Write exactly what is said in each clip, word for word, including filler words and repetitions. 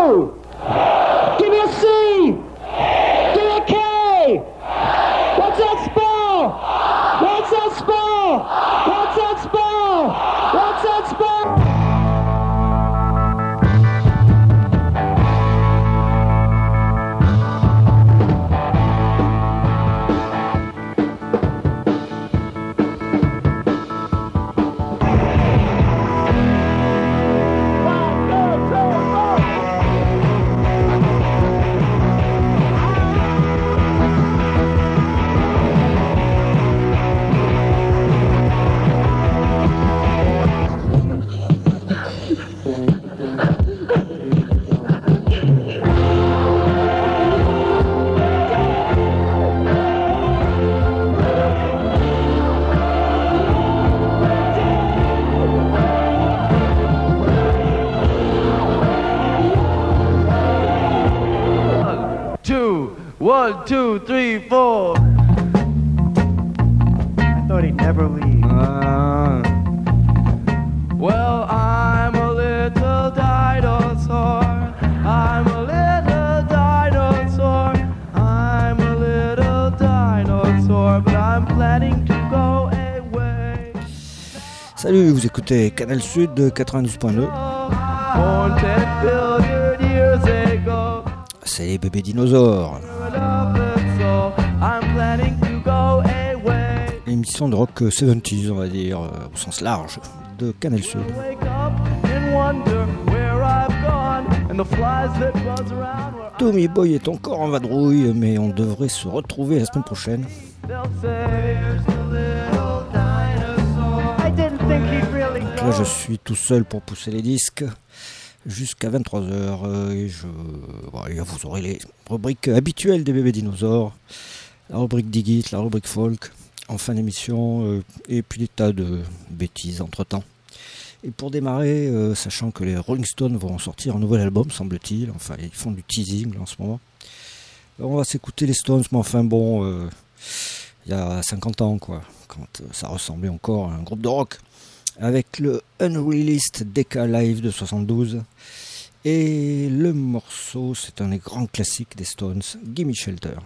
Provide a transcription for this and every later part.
O. Give me a C. Give me a K. What's that spell? What's that spell? What's that spell? What's that spell? One, two, three, four. I thought he'd never leave. Uh, well, I'm a little dinosaur. I'm a little dinosaur. I'm a little dinosaur, but I'm planning to go away. Salut, vous écoutez Canal Sud quatre-vingt-douze point deux. C'est les bébés dinosaures. L'émission de rock soixante-dix, on va dire, au sens large, de Canal Sud. Tommy Boy est encore en vadrouille, mais on devrait se retrouver la semaine prochaine. Donc là, je suis tout seul pour pousser les disques jusqu'à vingt-trois heures et je, voilà, vous aurez les rubriques habituelles des bébés dinosaures, la rubrique Digit, la rubrique folk en fin d'émission, euh, et puis des tas de bêtises entre temps. Et pour démarrer, euh, sachant que les Rolling Stones vont sortir un nouvel album, semble-t-il, enfin ils font du teasing là, en ce moment, on va s'écouter les Stones, mais enfin bon, euh, il y a cinquante ans quoi, quand euh, ça ressemblait encore à un groupe de rock, avec le Unreleased Decca Live de soixante-douze. Et le morceau, c'est un des grands classiques des Stones, Gimme Shelter.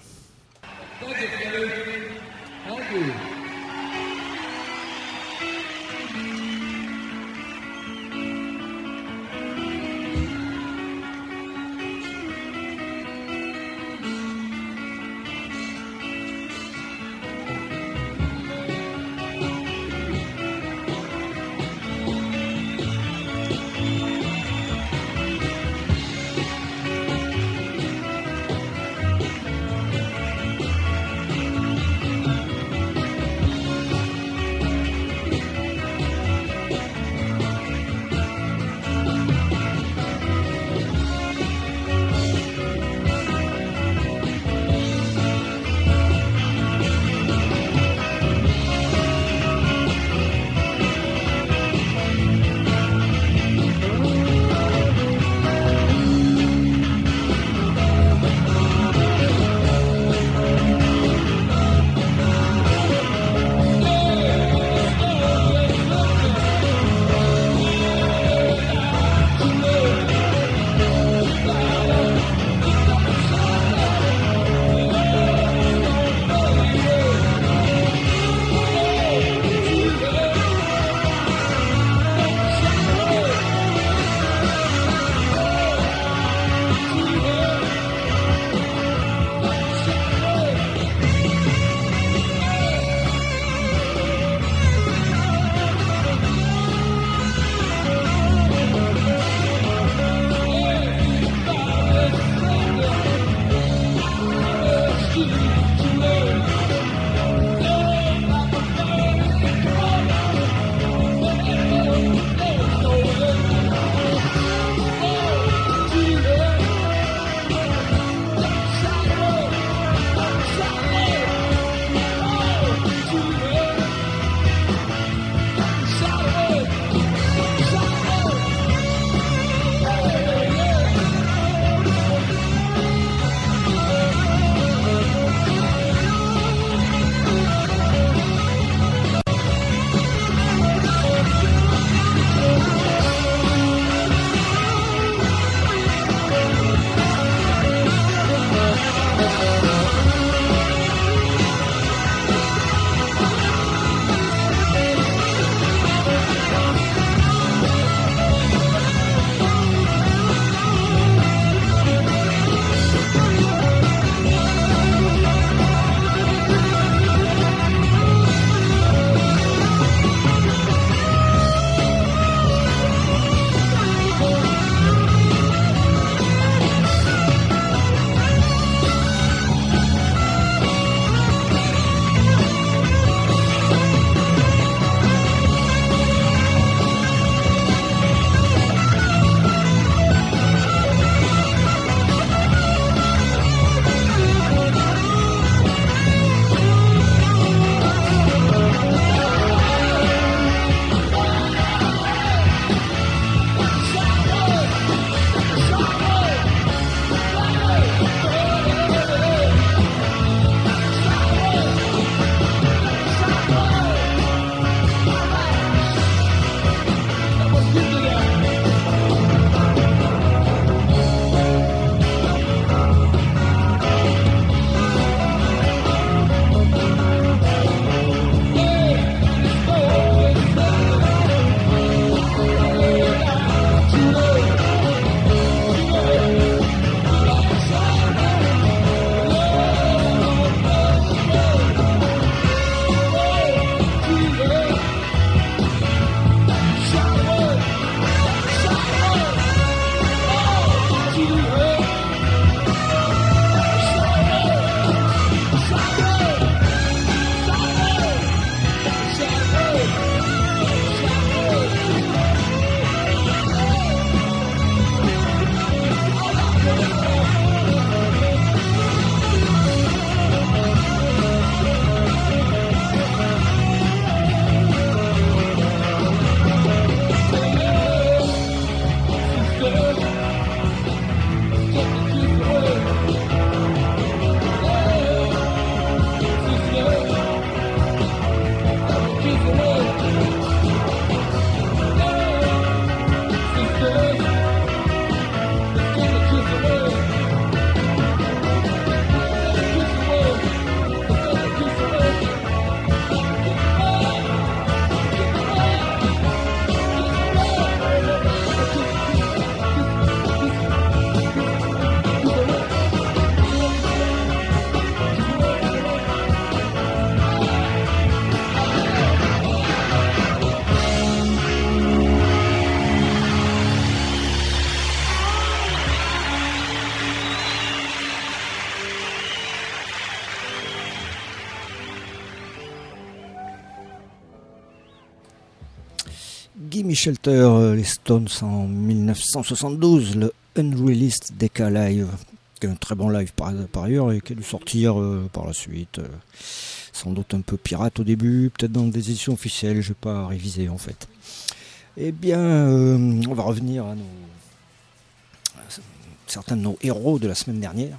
Gimme Shelter, euh, les Stones en dix-neuf cent soixante-douze, le Unreleased Decca Live, qui est un très bon live par, par ailleurs et qui a dû sortir euh, par la suite, euh, sans doute un peu pirate au début, peut-être dans des éditions officielles, je n'ai pas révisé en fait. Eh bien, euh, on va revenir à, nos, à certains de nos héros de la semaine dernière.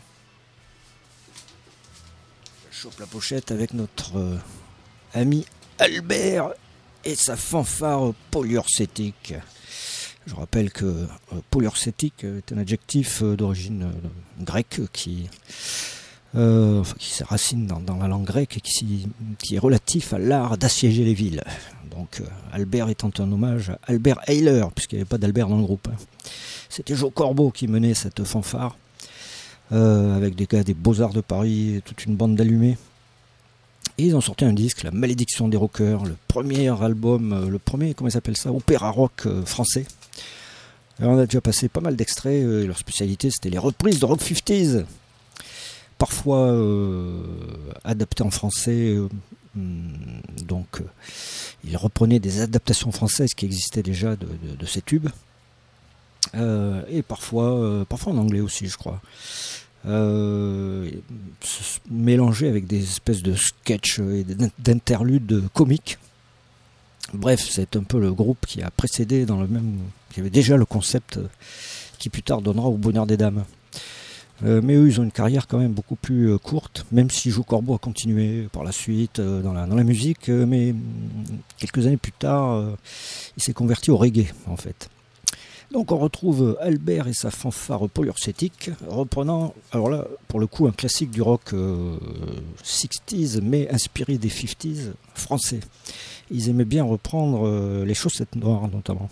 Je chope la pochette avec notre euh, ami Albert et sa fanfare polyurcétique. Je rappelle que euh, polyurcétique est un adjectif euh, d'origine euh, grecque qui, euh, enfin, qui se racine dans, dans la langue grecque et qui, qui est relatif à l'art d'assiéger les villes. Donc euh, Albert étant un hommage à Albert Ayler, puisqu'il n'y avait pas d'Albert dans le groupe. Hein. C'était Joe Corbeau qui menait cette fanfare, euh, avec des gars des Beaux-Arts de Paris et toute une bande d'allumés. Et ils ont sorti un disque, La Malédiction des Rockers, le premier album, euh, le premier, comment ils appellent ça, opéra rock euh, français. Alors on a déjà passé pas mal d'extraits, euh, leur spécialité c'était les reprises de Rock cinquante, parfois euh, adaptées en français, euh, donc euh, ils reprenaient des adaptations françaises qui existaient déjà de, de, de ces tubes, euh, et parfois, euh, parfois en anglais aussi je crois. Euh, mélangé avec des espèces de sketchs et d'interludes comiques. Bref, c'est un peu le groupe qui a précédé dans le même, qui avait déjà le concept qui plus tard donnera au bonheur des dames. Euh, mais eux, ils ont une carrière quand même beaucoup plus euh, courte, même si Joe Corbeau a continué par la suite euh, dans, la, dans la musique, euh, mais quelques années plus tard, euh, il s'est converti au reggae en fait. Donc on retrouve Albert et sa fanfare polyurcétique, reprenant, alors là, pour le coup, un classique du rock euh, soixante, mais inspiré des cinquante français. Ils aimaient bien reprendre euh, les Chaussettes Noires, notamment.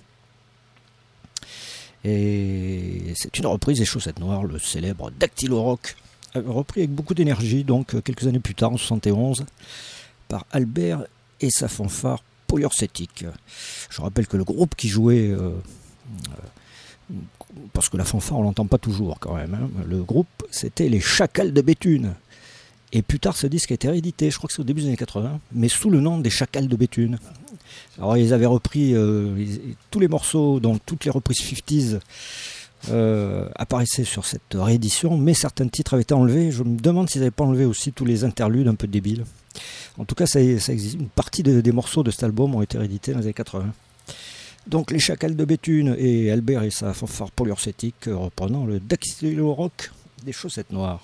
Et c'est une reprise des Chaussettes Noires, le célèbre Dactylo Rock, repris avec beaucoup d'énergie, donc quelques années plus tard, en soixante et onze, par Albert et sa fanfare polyurcétique. Je rappelle que le groupe qui jouait... Euh, parce que la fanfare on l'entend pas toujours quand même, hein. Le groupe c'était les Chacals de Béthune, et plus tard ce disque a été réédité, je crois que c'est au début des années quatre-vingts, mais sous le nom des Chacals de Béthune. Alors ils avaient repris euh, ils, tous les morceaux, donc toutes les reprises cinquante euh, apparaissaient sur cette réédition, mais certains titres avaient été enlevés. Je me demande s'ils n'avaient pas enlevé aussi tous les interludes un peu débiles. En tout cas ça, ça existe. Une partie de, des morceaux de cet album ont été réédités dans les années quatre-vingts. Donc les Chacals de Béthune et Albert et sa fanfare polyurcétique reprenant le Dactylo Rock des Chaussettes Noires.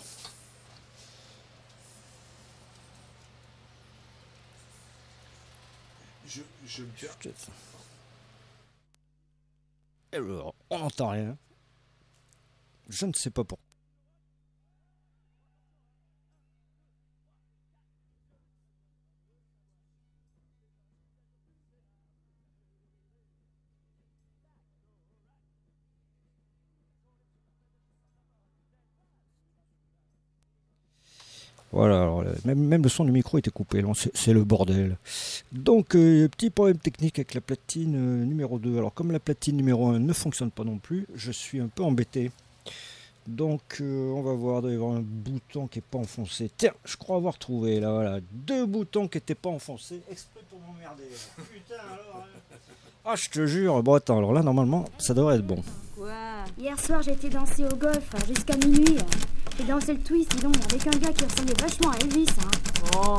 Je, je me perds. Alors, on n'entend rien. Je ne sais pas pourquoi. Voilà, alors, même, même le son du micro était coupé, c'est, c'est le bordel. Donc, euh, petit problème technique avec la platine euh, numéro deux. Alors, comme la platine numéro un ne fonctionne pas non plus, je suis un peu embêté. Donc, euh, on va voir, il doit y avoir un bouton qui n'est pas enfoncé. Tiens, je crois avoir trouvé, là, voilà, deux boutons qui n'étaient pas enfoncés, exprès pour m'emmerder. Putain, alors... Hein. Ah, je te jure. Bon, attends, alors là, normalement, ça devrait être bon. Quoi ? Hier soir, j'ai été danser au golf jusqu'à minuit. J'ai dansé le twist, dis donc, avec un gars qui ressemblait vachement à Elvis. Hein. Oh.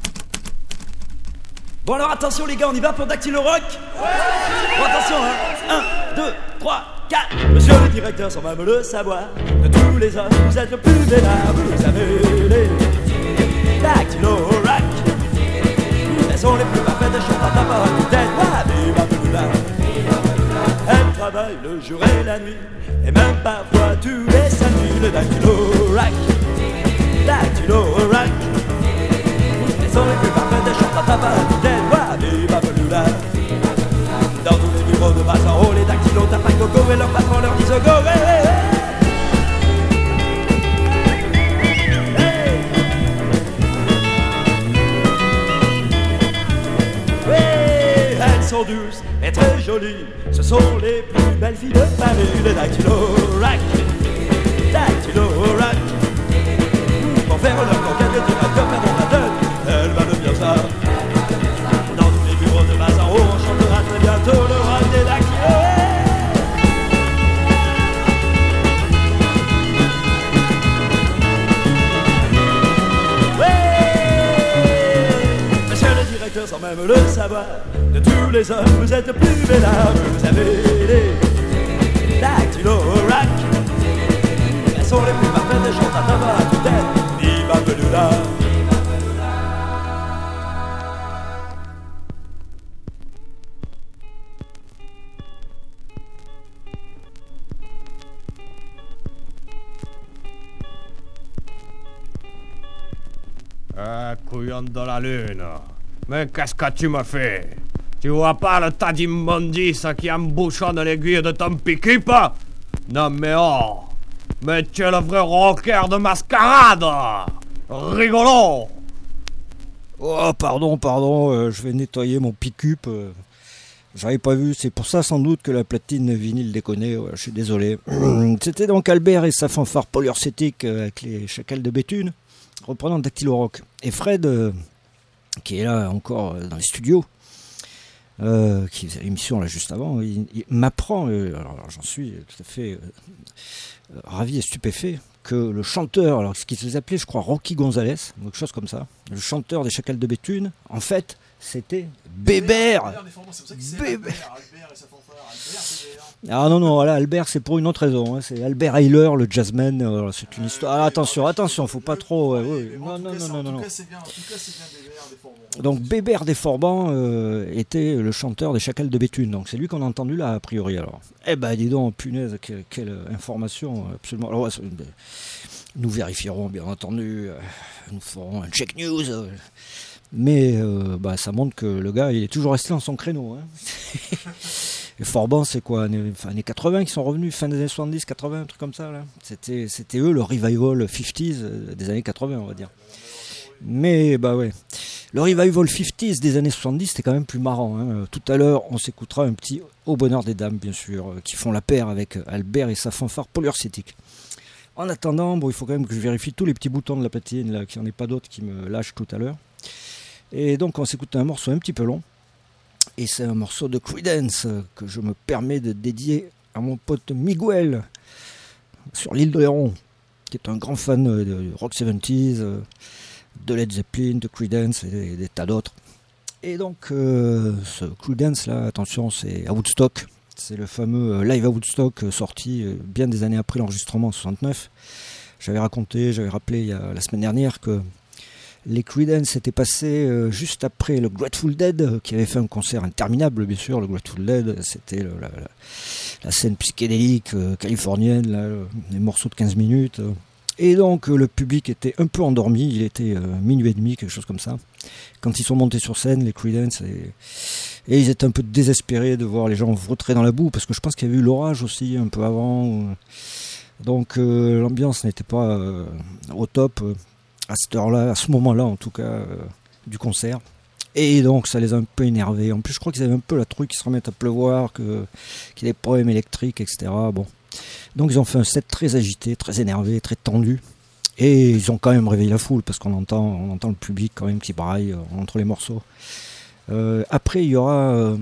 Bon alors attention les gars, on y va pour Dactylo Rock. Ouais. Bon attention hein. un, deux, trois, quatre. Monsieur le directeur sans même le savoir, de tous les hommes, vous êtes le plus vénard. Vous avez les Dactylo Rock. Elles sont les plus parfaites, elles chantent à ta parole de tête. Elles travaillent le jour et la nuit, et même parfois tous les samedis. Le Dactylo Rock, Dactylo Rock. Elles sont les plus parfaites, elles chantent à ta parole de tête. Dans tous les bureaux de bas en haut, les dactylos tapent un coco et leur patron leur disent go. Hey, hey, hey. Hey, elles sont douces et très jolies, ce sont les plus belles filles de Paris. Les Dactylo Rock, Dactylo Rock. Pour faire leur conquête, le directeur perd la tête. Elle va devenir ça. Dans tous les bureaux de bas en haut, on chantera très bientôt le rock des Dactylos. savoir. De tous les hommes, vous êtes le plus bellard. Vous avez les dactylo rock. Elles sont les plus parfaites, elles chantent à tabac tout tête. Viva Beluda. Ah, couillon de la lune. Mais qu'est-ce que tu me fais? Tu vois pas le tas d'immondices qui embouchonne l'aiguille de ton pick-up? Non mais oh! Mais tu es le vrai rocker de mascarade! Rigolo! Oh, pardon, pardon, euh, je vais nettoyer mon pick-up. Euh, J'avais pas vu, c'est pour ça sans doute que la platine vinyle déconnait, ouais, je suis désolé. C'était donc Albert et sa fanfare polyurcétique euh, avec les chacals de Béthune, reprenant Dactylo Rock. Et Fred, euh, qui est là encore euh, dans les studios, euh, qui faisait l'émission là juste avant, il, il m'apprend, euh, alors j'en suis tout à fait euh, euh, ravi et stupéfait, que le chanteur, alors ce qui se faisait appeler, je crois, Rocky Gonzalez, quelque chose comme ça, le chanteur des Chacals de Béthune, en fait, c'était Bébert. Bébert. Ah non, non, voilà, Albert, c'est pour une autre raison. Hein, c'est Albert Ayler, le jazzman. Euh, c'est une histoire. Ah, attention, attention, faut pas trop. Ouais, ouais. Non, non, non, non, non. Donc, Bébert des Forbans euh, était le chanteur des Chacals de Béthune. Donc, c'est lui qu'on a entendu là, a priori. Alors, eh ben, dis donc, punaise, quelle, quelle information, absolument. Alors, ouais, nous vérifierons, bien entendu. Euh, nous ferons un check news. Euh, mais euh, bah, ça montre que le gars, il est toujours resté dans son créneau. Hein. Les Forbans, c'est quoi, années, enfin, années quatre-vingts qui sont revenus, fin des années soixante-dix, quatre-vingts, un truc comme ça. Là. C'était, c'était eux, le revival cinquante des années quatre-vingts, on va dire. Mais, bah ouais. Le revival cinquante des années soixante-dix, c'était quand même plus marrant. Hein. Tout à l'heure, on s'écoutera un petit Au bonheur des dames, bien sûr, qui font la paire avec Albert et sa fanfare polyurcétique. En attendant, bon, il faut quand même que je vérifie tous les petits boutons de la platine, là, qu'il n'y en ait pas d'autres qui me lâchent tout à l'heure. Et donc, on s'écoute un morceau un petit peu long. Et c'est un morceau de Creedence que je me permets de dédier à mon pote Miguel sur l'île de Léron, qui est un grand fan de rock soixante-dix, de Led Zeppelin, de Creedence et des, des tas d'autres. Et donc, euh, ce Creedence là, attention, c'est à Woodstock. C'est le fameux live à Woodstock sorti bien des années après l'enregistrement en soixante-neuf. J'avais raconté, j'avais rappelé il y a, la semaine dernière que les Creedence étaient passés euh, juste après le Grateful Dead, euh, qui avait fait un concert interminable, bien sûr. Le Grateful Dead, c'était le, la, la, la scène psychédélique euh, californienne, là, le, les morceaux de quinze minutes. Euh. Et donc, euh, le public était un peu endormi, il était euh, minuit et demi, quelque chose comme ça. Quand ils sont montés sur scène, les Creedence, et, et ils étaient un peu désespérés de voir les gens vautrer dans la boue, parce que je pense qu'il y avait eu l'orage aussi, un peu avant. Euh. Donc, euh, l'ambiance n'était pas euh, au top. Euh. à cette heure-là, à ce moment-là en tout cas, euh, du concert. Et donc ça les a un peu énervés. En plus je crois qu'ils avaient un peu la truc, qu'ils se remettent à pleuvoir, que, qu'il y a des problèmes électriques, et cetera. Bon. Donc ils ont fait un set très agité, très énervé, très tendu. Et ils ont quand même réveillé la foule, parce qu'on entend, on entend le public quand même qui braille euh, entre les morceaux. Euh, après il y aura... Euh,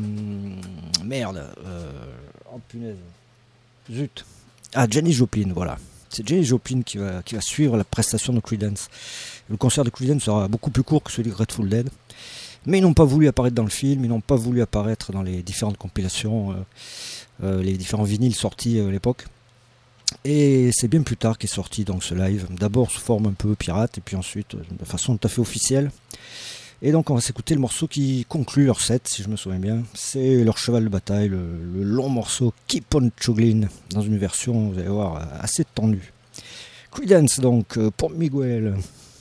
merde. Euh, oh punaise. Zut. Ah, Janis Joplin, voilà. C'est Janis Joplin qui va, qui va suivre la prestation de Creedence. Le concert de Creedence sera beaucoup plus court que celui de Grateful Dead. Mais ils n'ont pas voulu apparaître dans le film, ils n'ont pas voulu apparaître dans les différentes compilations, euh, euh, les différents vinyles sortis euh, à l'époque. Et c'est bien plus tard qu'est sorti donc ce live. D'abord sous forme un peu pirate, et puis ensuite de façon tout à fait officielle. Et donc on va s'écouter le morceau qui conclut leur set, si je me souviens bien. C'est leur cheval de bataille, le, le long morceau Keep on Chuggling, dans une version, vous allez voir, assez tendue. Creedence donc, pour Miguel.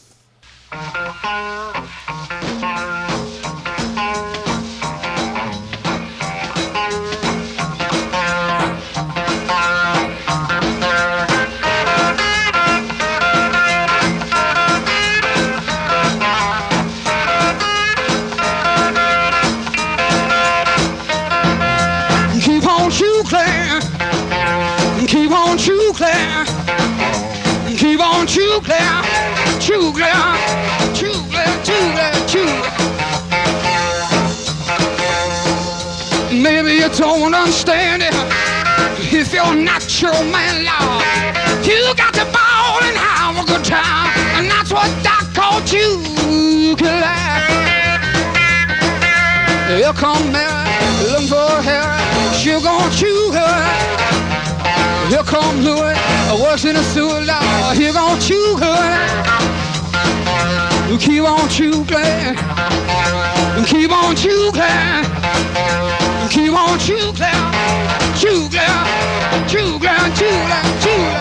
Keep on true clear, keep on true clear, true clear, true clear, true clear, true. Maybe you don't understand it if you're not your man, Lord. You got to ball and have a good time, and that's what Doc called you. Here come Mary, looking for Harry. She gonna chew her. Here come Louis, works in the sewer law. Here gonna chew her. You keep on chewing, you keep on chewing, you keep on chewing, chewing, chewing, chewing, chewing.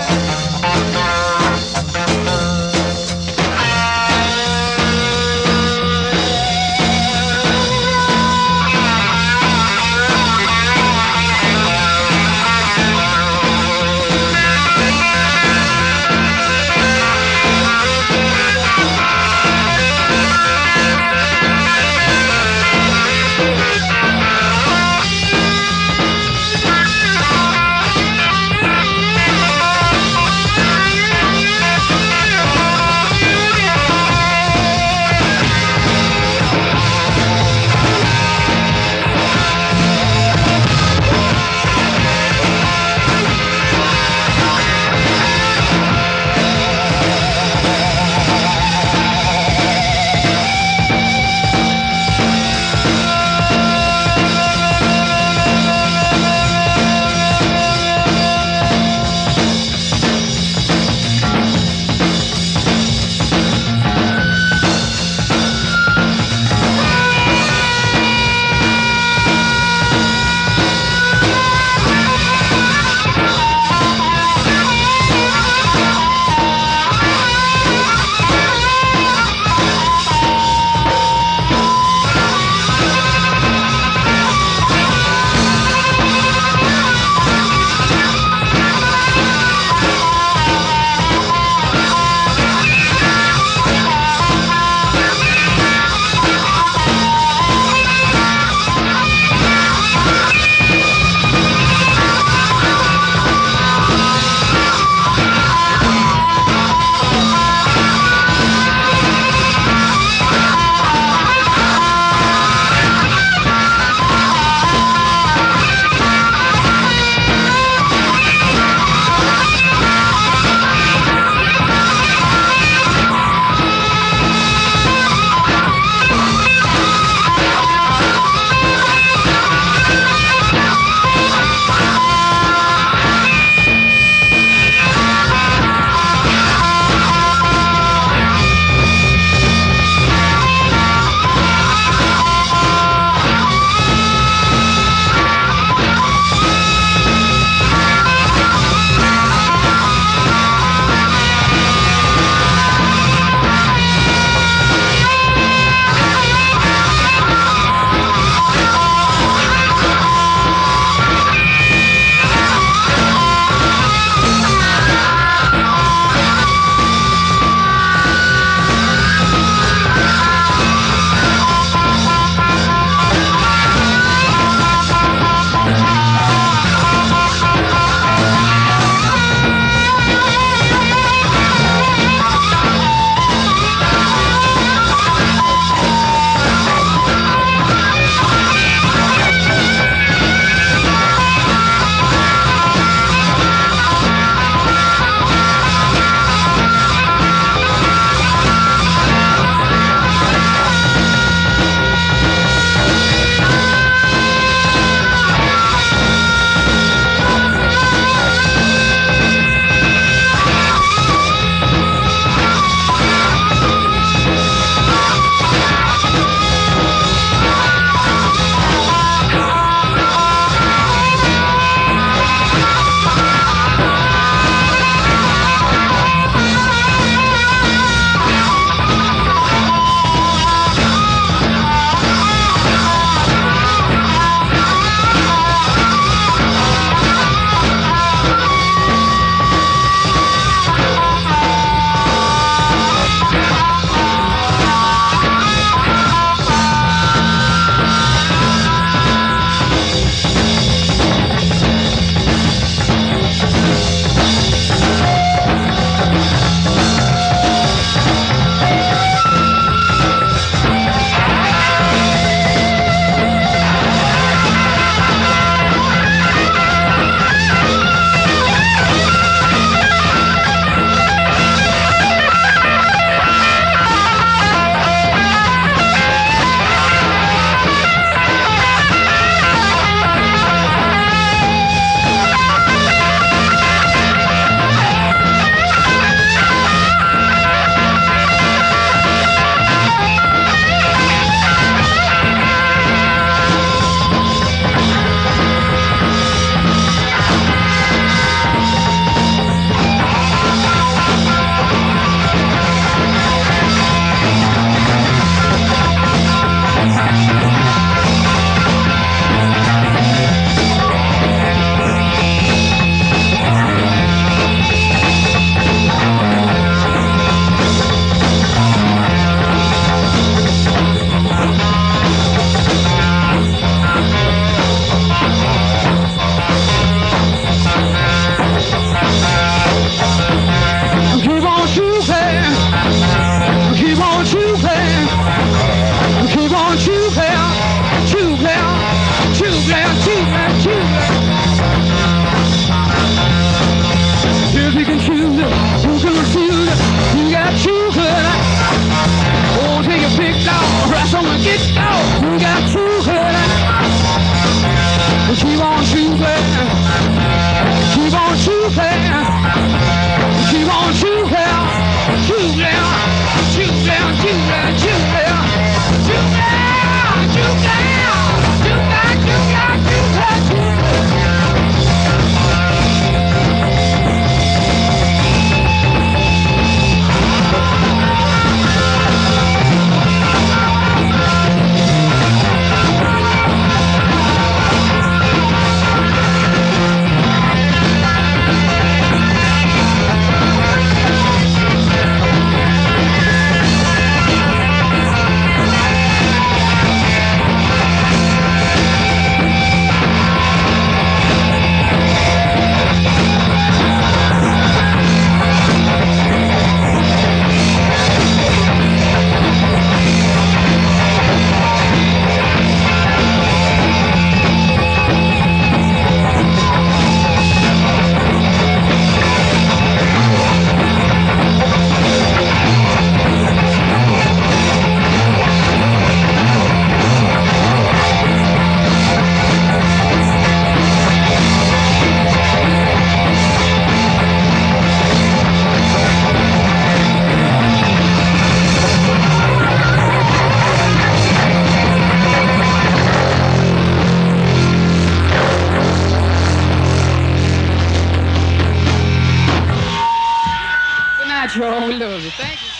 sure we love you. Thank you.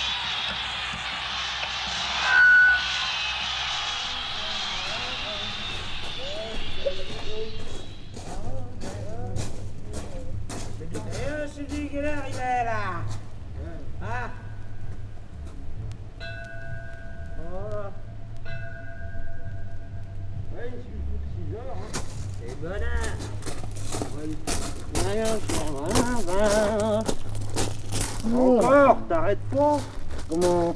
Encore, t'arrêtes pas. Comment?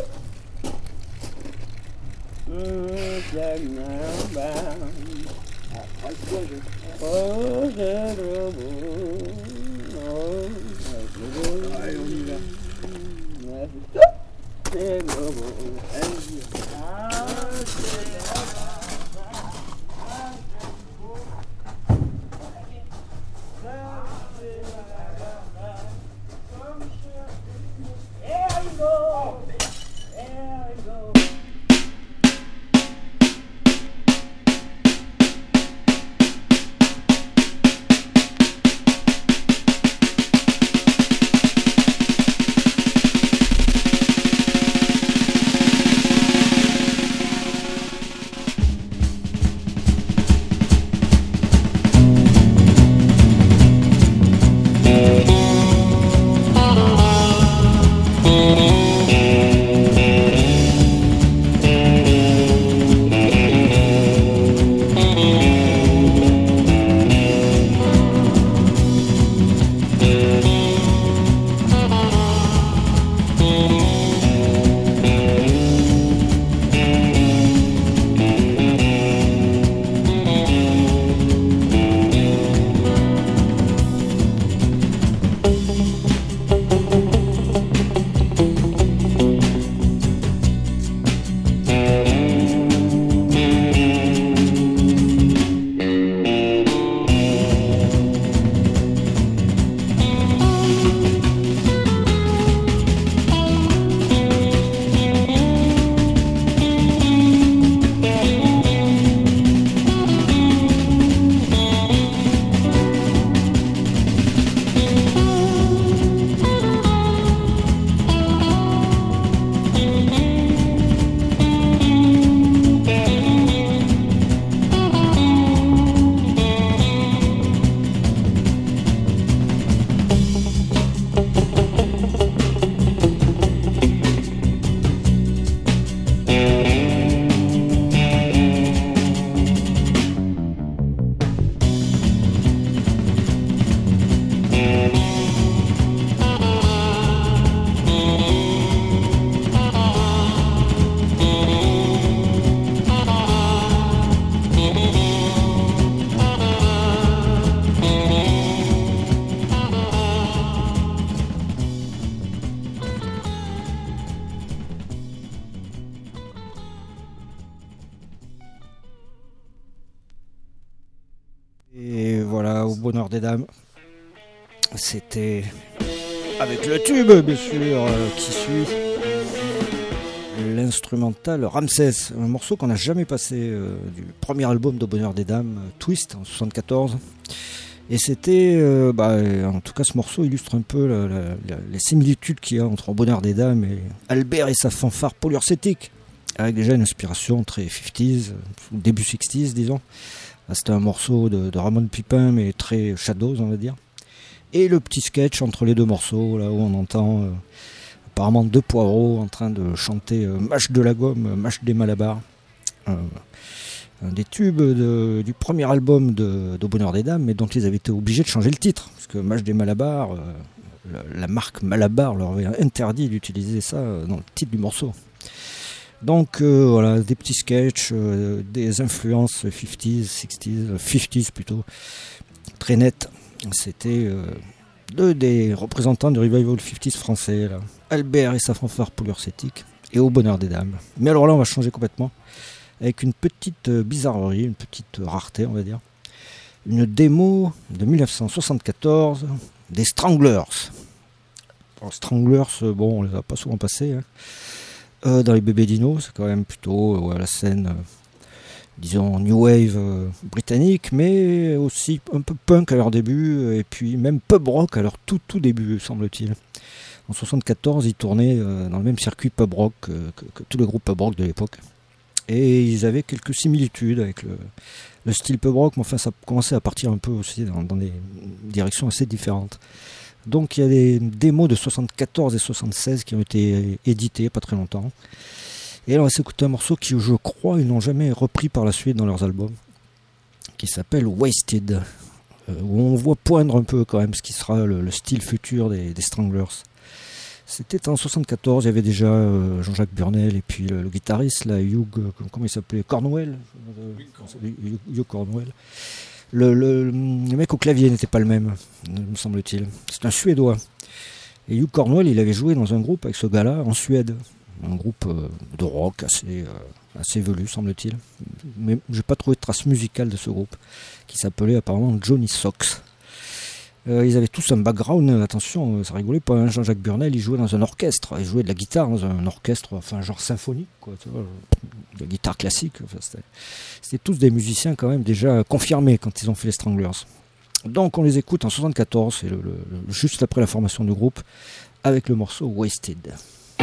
Allez, on y va. Et voilà, au bonheur des dames, c'était avec le tube, bien sûr, euh, qui suit l'instrumental Ramsès, un morceau qu'on n'a jamais passé euh, du premier album de Bonheur des Dames, euh, Twist, en soixante-quatorze. Et c'était, euh, bah, en tout cas, ce morceau illustre un peu la, la, la, les similitudes qu'il y a entre Bonheur des Dames et Albert et sa fanfare polyurcétique, avec déjà une inspiration très cinquantaise, début sixties, disons. C'était un morceau de, de Ramon Pipin, mais très Shadows, on va dire. Et le petit sketch entre les deux morceaux, là où on entend euh, apparemment deux poireaux en train de chanter euh, Mâche de la gomme, Mâche des Malabars. Euh, un des tubes de, du premier album de, de Bonheur des Dames, mais dont ils avaient été obligés de changer le titre. Parce que Mâche des Malabars, euh, la, la marque Malabar leur avait interdit d'utiliser ça dans le titre du morceau. Donc euh, voilà, des petits sketchs, euh, des influences cinquantaise, sixties, cinquantaise plutôt, très nettes. C'était euh, deux des représentants du revival cinquantaise français, là. Albert et sa fanfare polyurcétique, et Au bonheur des dames. Mais alors là, on va changer complètement, avec une petite bizarrerie, une petite rareté, on va dire. Une démo de dix-neuf cent soixante-quatorze des Stranglers. Alors, Stranglers, bon, on les a pas souvent passés, hein. Euh, dans les bébés dinos, c'est quand même plutôt euh, ouais, la scène euh, disons new wave euh, britannique, mais aussi un peu punk à leur début, et puis même pub rock à leur tout tout début, semble-t-il. En soixante-quatorze, ils tournaient euh, dans le même circuit pub rock euh, que, que tous les groupes pub rock de l'époque. Et ils avaient quelques similitudes avec le, le style pub rock, mais enfin ça commençait à partir un peu aussi dans, dans des directions assez différentes. Donc il y a des démos de soixante-quatorze et soixante-seize qui ont été édités pas très longtemps. Et alors on va s'écouter un morceau qui, je crois, ils n'ont jamais repris par la suite dans leurs albums, qui s'appelle Wasted, euh, où on voit poindre un peu quand même ce qui sera le, le style futur des, des Stranglers. C'était en soixante-quatorze, il y avait déjà euh, Jean-Jacques Burnel et puis le, le guitariste, là, Hugh, euh, comment il s'appelait, Cornwell, euh, Hugh, Hugh Cornwell. Le, le, le mec au clavier n'était pas le même, me semble-t-il. C'est un Suédois. Et Hugh Cornwell, il avait joué dans un groupe avec ce gars-là en Suède. Un groupe euh, de rock assez, euh, assez velu, semble-t-il. Mais j'ai pas trouvé de trace musicale de ce groupe, qui s'appelait apparemment Johnny Sox. Euh, ils avaient tous un background, attention, ça rigolait pas, hein. Jean-Jacques Burnel, il jouait dans un orchestre, il jouait de la guitare dans un orchestre, enfin genre symphonique, quoi, tu vois, de la guitare classique, enfin, c'était, c'était tous des musiciens quand même déjà confirmés quand ils ont fait les Stranglers. Donc on les écoute en soixante-quatorze, c'est le, le, le, juste après la formation du groupe, avec le morceau Wasted.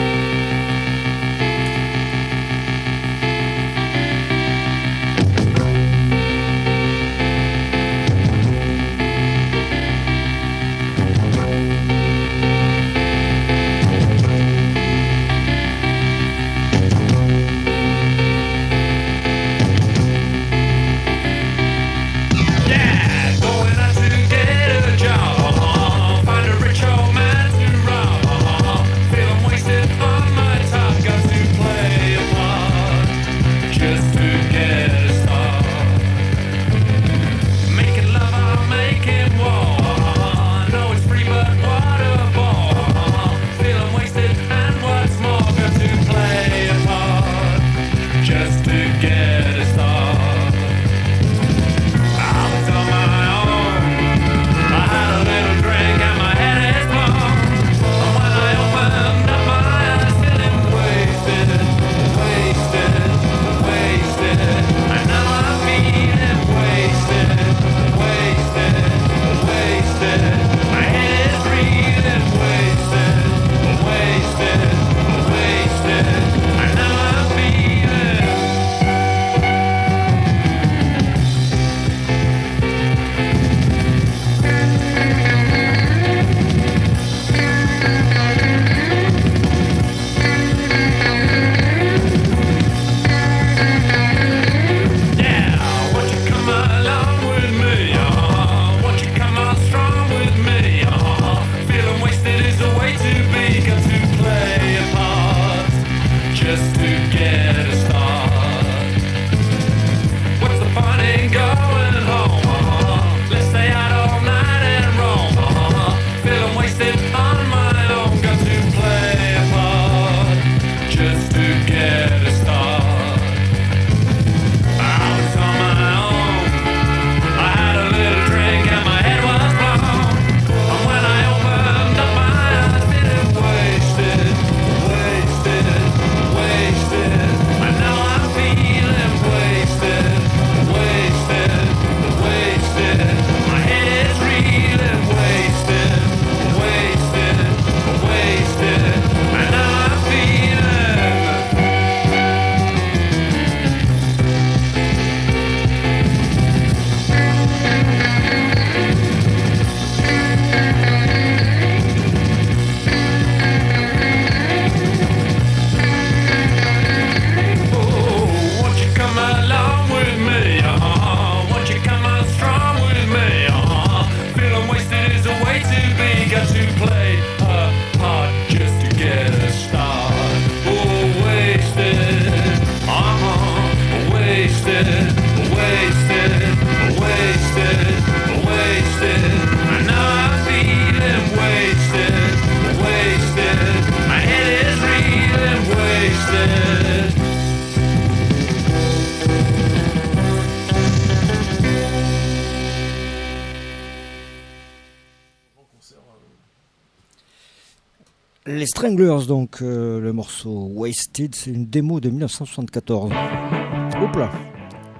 Les Stranglers, donc, euh, le morceau Wasted, c'est une démo de mille neuf cent soixante-quatorze. Hop là.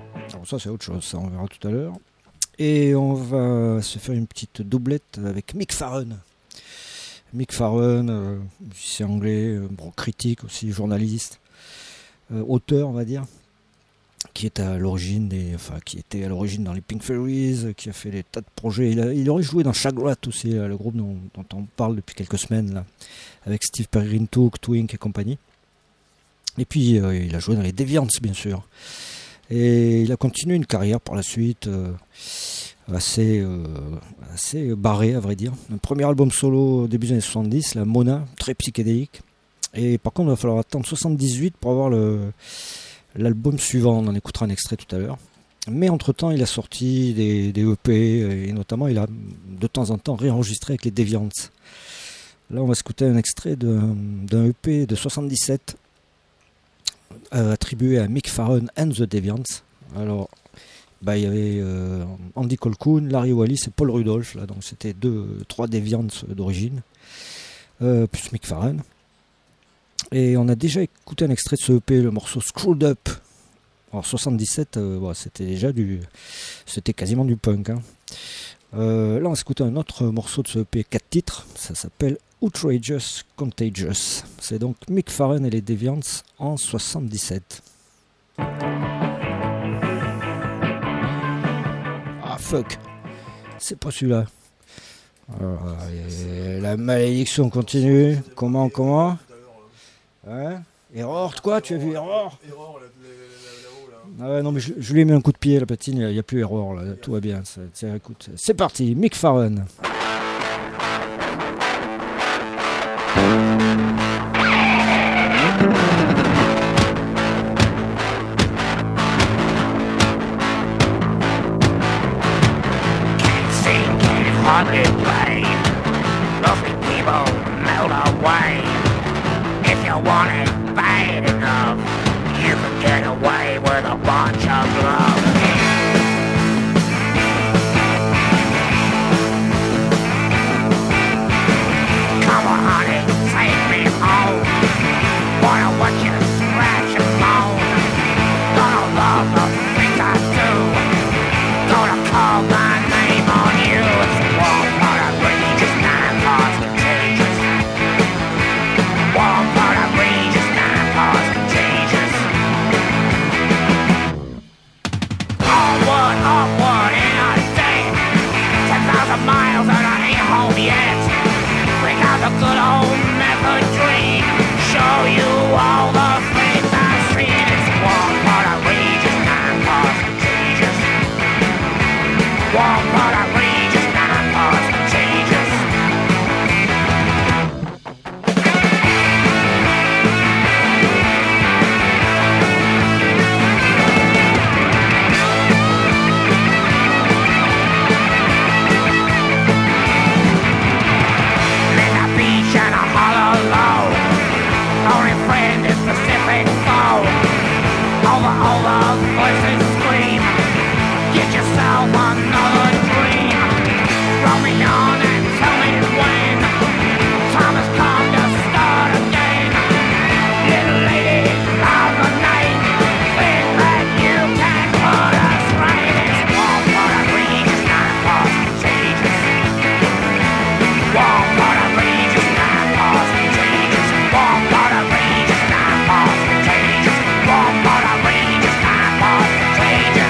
ça c'est autre chose, ça on verra tout à l'heure. Et on va se faire une petite doublette avec Mick Farren. Mick Farren, euh, musicien anglais, euh, bon, critique aussi, journaliste, euh, auteur on va dire, qui est à l'origine des, enfin qui était à l'origine dans les Pink Fairies, qui a fait des tas de projets. Il, a, il aurait joué dans Shagrat aussi, là, le groupe dont, dont on parle depuis quelques semaines là, avec Steve Peregrine Took, Twink et compagnie. Et puis euh, il a joué dans les Deviants bien sûr. Et il a continué une carrière par la suite. Euh, assez, euh, assez barré à vrai dire. Un premier album solo au début des années soixante-dix, la Mona, très psychédélique. Et par contre il va falloir attendre soixante-dix-huit pour avoir le, l'album suivant, on en écoutera un extrait tout à l'heure. Mais entre temps il a sorti des, des E P et notamment il a de temps en temps réenregistré avec les Deviants. Là on va écouter un extrait de, d'un E P de soixante-dix-sept euh, attribué à Mick Farren and the Deviants. Alors bah, il y avait euh, Andy Colquhoun, Larry Wallis et Paul Rudolph, là, donc c'était deux, trois Deviants d'origine, euh, plus Mick Farren. Et on a déjà écouté un extrait de ce E P, le morceau Screwed Up. Alors soixante-dix-sept, euh, bon, c'était déjà du, c'était quasiment du punk. Hein. Euh, là on va écouter un autre morceau de ce E P, quatre titres, ça s'appelle Outrageous Contagious. C'est donc Mick Farren et les Deviants en soixante-dix-sept. Fuck, c'est pas celui-là. Alors, la malédiction continue. Comment, comment hein? Error, quoi? Tu as vu Error? Ah ouais, non, mais je, je lui ai mis un coup de pied, la patine, il n'y a, a plus Error, là, tout va bien. Ça, tiens, écoute, c'est parti, Mick Farren. Hardly play. Lovely people melt away. If you want it bad enough, you can get away with a bunch of love. Come on, honey, take me home. Wanna watch you scratch and moan. Gonna love the things I do. Gonna call my name on you. It's warm, but outrageous, nine parts contagious. Warm, but outrageous, nine parts contagious. Onward, upward, in a day. Ten thousand miles and I ain't home yet. Bring out the good old method dream. Show you all the things I've seen. It's warm, but outrageous, nine parts contagious. Warm, but outrageous, nine parts contagious. There's a beach and a hollow low. Only friend is Pacific foe. Over, over, voices scream. Get yourself another dream. Roll me on and tell me when time has come to start again. Little lady of the night, think that you can put us right. It's warm, but outrageous, nine parts contagious. Warm, but outrageous, nine parts contagious. Warm, but outrageous, nine parts contagious. Warm, but outrageous, nine parts contagious.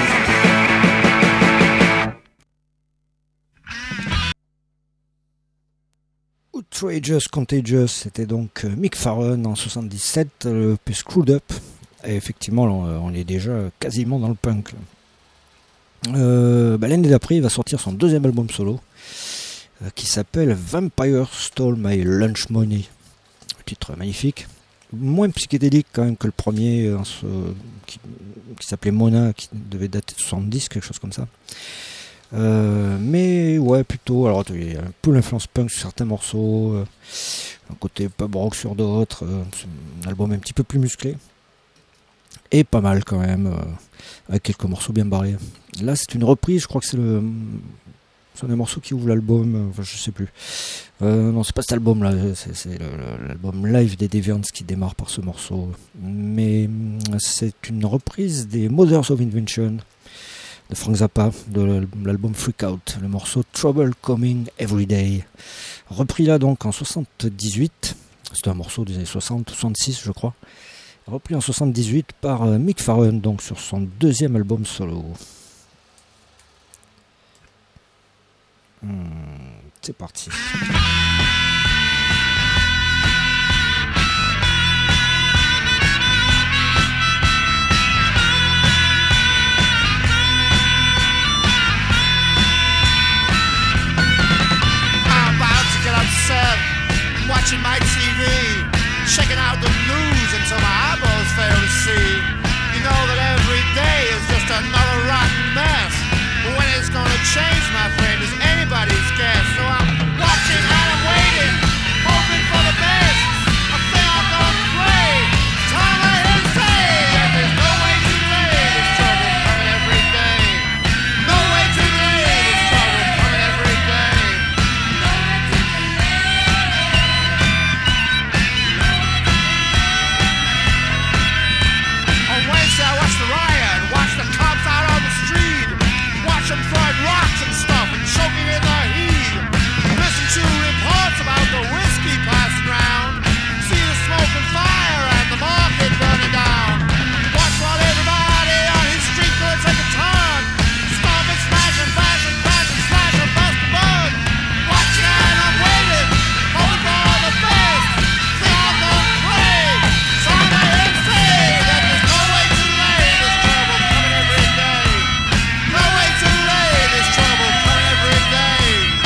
Outrageous Contagious, c'était donc Mick Farren en soixante-dix-sept, le P Screwed Up. Et effectivement, on, on est déjà quasiment dans le punk. Euh, bah, l'année d'après, il va sortir son deuxième album solo euh, qui s'appelle Vampire Stole My Lunch Money. Un titre magnifique. Moins psychédélique quand même que le premier euh, ce, qui, qui s'appelait Mona, qui devait dater de soixante-dix, quelque chose comme ça. Euh, mais ouais, plutôt, alors il y a un peu l'influence punk sur certains morceaux, euh, un côté pub rock sur d'autres, euh, c'est un album un petit peu plus musclé et pas mal quand même, euh, avec quelques morceaux bien barrés. Là c'est une reprise, je crois que c'est le Ce sont des morceaux qui ouvrent l'album, enfin, je sais plus. Euh, non, c'est pas cet album-là, c'est, c'est le, le, l'album live des Deviants qui démarre par ce morceau. Mais c'est une reprise des Mothers of Invention de Frank Zappa, de l'album Freak Out, le morceau Trouble Coming Every Day. Repris là donc en soixante-dix-huit, c'était un morceau des années soixante, soixante-six je crois. Repris en soixante-dix-huit par Mick Farren, donc sur son deuxième album solo. Hmm, c'est parti. Watching my T V, checking out the news until my eyeballs fail to see. You know that every day is just another rotten mess. But when it's gonna change, my friend, is anybody's guess. So I'm watching and I'm waiting, hoping for the best. I think I'm gonna pray, time I hear say that there's no way to delay this trouble coming every day. No way to delay this trouble coming every day. I watch the riot, watch the cops out on the street, watch them throwing rocks and stuff and choking in the heat. Listen to reports about the whiskey passing round, see the smoke and fire and the market burning down. Watch while everybody on his street could take a turn, stomp and smash and bash and crash and slash and bust and burn. Watching and I'm waiting, hoping for the best. Think I'm gonna pray, time I hear say that there's no way to this trouble coming every day. No way to lay this trouble coming every day.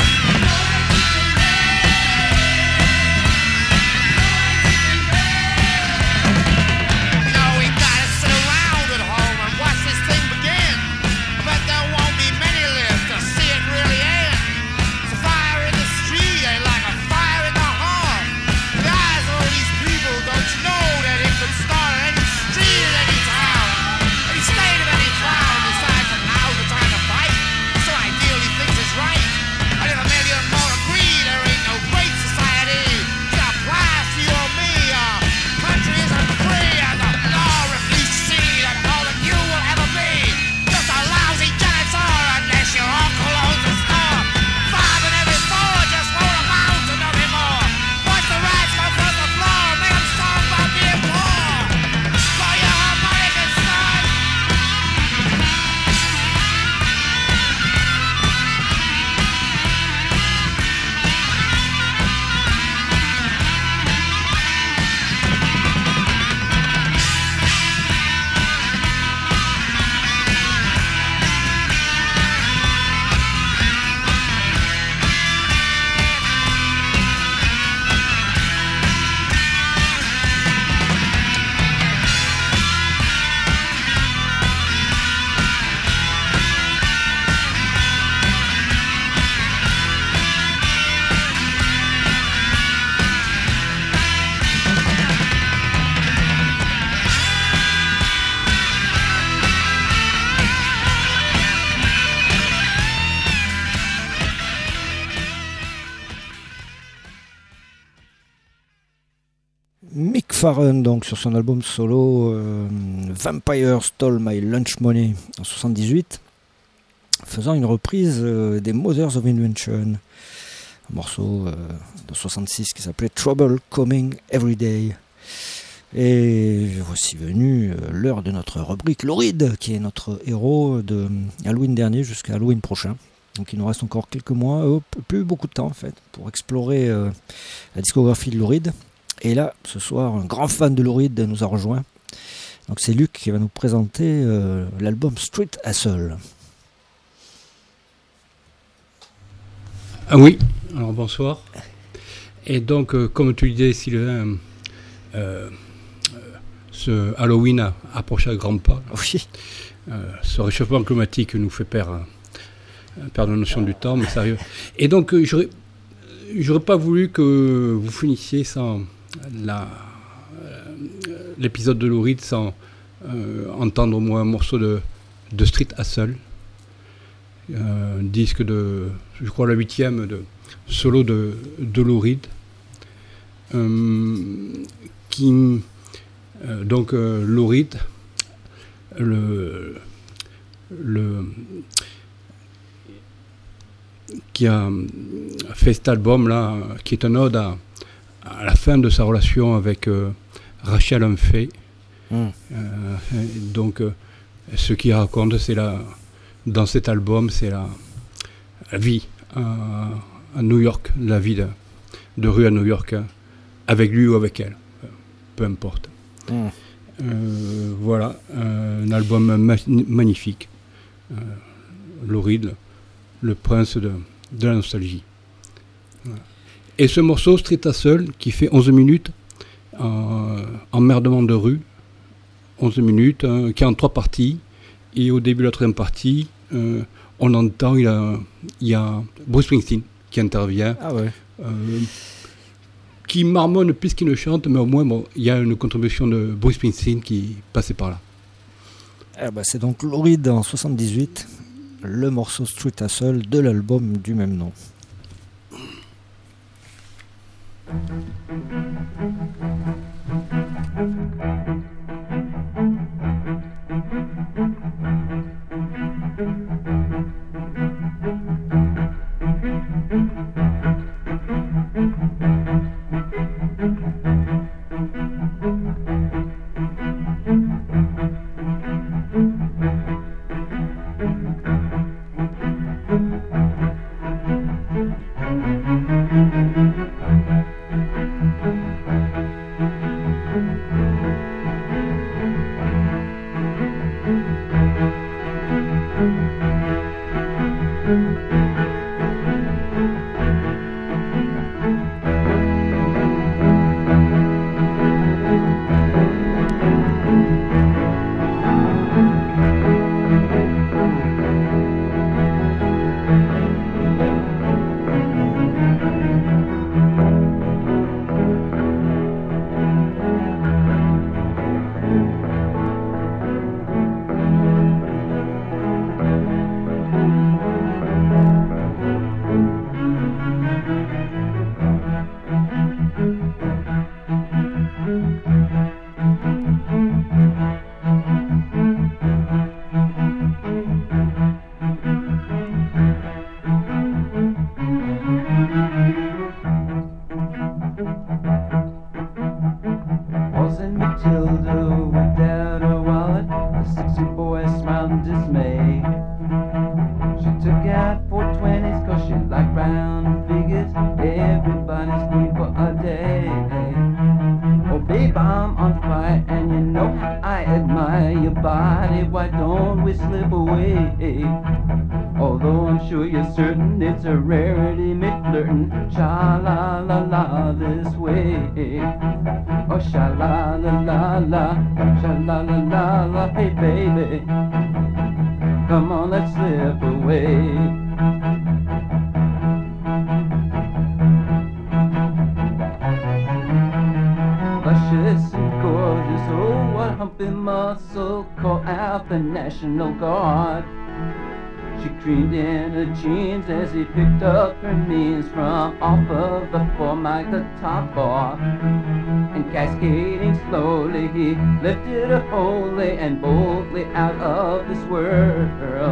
You know we gotta sit around at home and watch this thing begin. I bet there won't be many left to see it really end. It's a fire in the street ain't like a fire in the heart. The eyes of all these people, don't you know that it could start at any street at any town. Any state of any clown decides that now's the time to fight. So ideally thinks it's right. But if a million more agree, there ain't no great society that applies to you or me. Our country isn't free, and the law refused to see that all that you will ever be. Just a lousy janitor unless your uncle owns a store. Five in every four just won't amount to nothing more. Watch the rats go across the floor, make them starve by being poor. For your American son. Mick Farren, donc sur son album solo euh, Vampire Stole My Lunch Money en soixante-dix-huit, faisant une reprise euh, des Mothers of Invention, un morceau euh, de soixante-six qui s'appelait Trouble Coming Every Day. Et voici venu euh, l'heure de notre rubrique Lou Reed, qui est notre héros de Halloween dernier jusqu'à Halloween prochain. Donc il nous reste encore quelques mois, euh, plus beaucoup de temps en fait, pour explorer euh, la discographie de Lou Reed. Et là, ce soir, un grand fan de Lou Reed nous a rejoint. Donc c'est Luc qui va nous présenter euh, l'album Street Hustle. Ah oui, alors bonsoir. Et donc, euh, comme tu disais, Sylvain, euh, euh, ce Halloween approche à grands pas. Oui. Euh, ce réchauffement climatique nous fait perdre, perdre la notion du temps, mais sérieux. Et donc, euh, j'aurais, j'aurais pas voulu que vous finissiez sans la, euh, l'épisode de Lou Reed sans euh, entendre moi un morceau de, de Street Hustle. un disque de, je crois, le huitième de solo de, de Lou Reed, euh, qui, euh, donc euh, Lou Reed, le, le, qui a fait cet album-là, qui est un ode à, à la fin de sa relation avec euh, Rachel Humphrey. Mmh. Euh, donc, euh, ce qu'il raconte, c'est la, dans cet album, c'est la, la vie à, à New York, la vie de, de rue à New York, hein, avec lui ou avec elle, peu importe. Mmh. Euh, voilà, euh, un album ma- magnifique. Euh, Lou Reed, le prince de, de la nostalgie. Voilà. Et ce morceau, Street Hustle, qui fait onze minutes, euh, emmerdement de rue, onze minutes, euh, qui est en trois parties, et au début de la troisième partie, euh, on entend, il y a, il y a Bruce Springsteen qui intervient, ah ouais. euh, qui marmonne plus qu'il ne chante, mais au moins bon, il y a une contribution de Bruce Springsteen qui passait par là. Ah bah c'est donc Lou Reed en soixante-dix-huit, le morceau Street Hustle de l'album du même nom. National Guard. She creamed in her jeans as he picked up her means from off of the formic, the top bar. And cascading slowly, he lifted her wholly and boldly out of this world.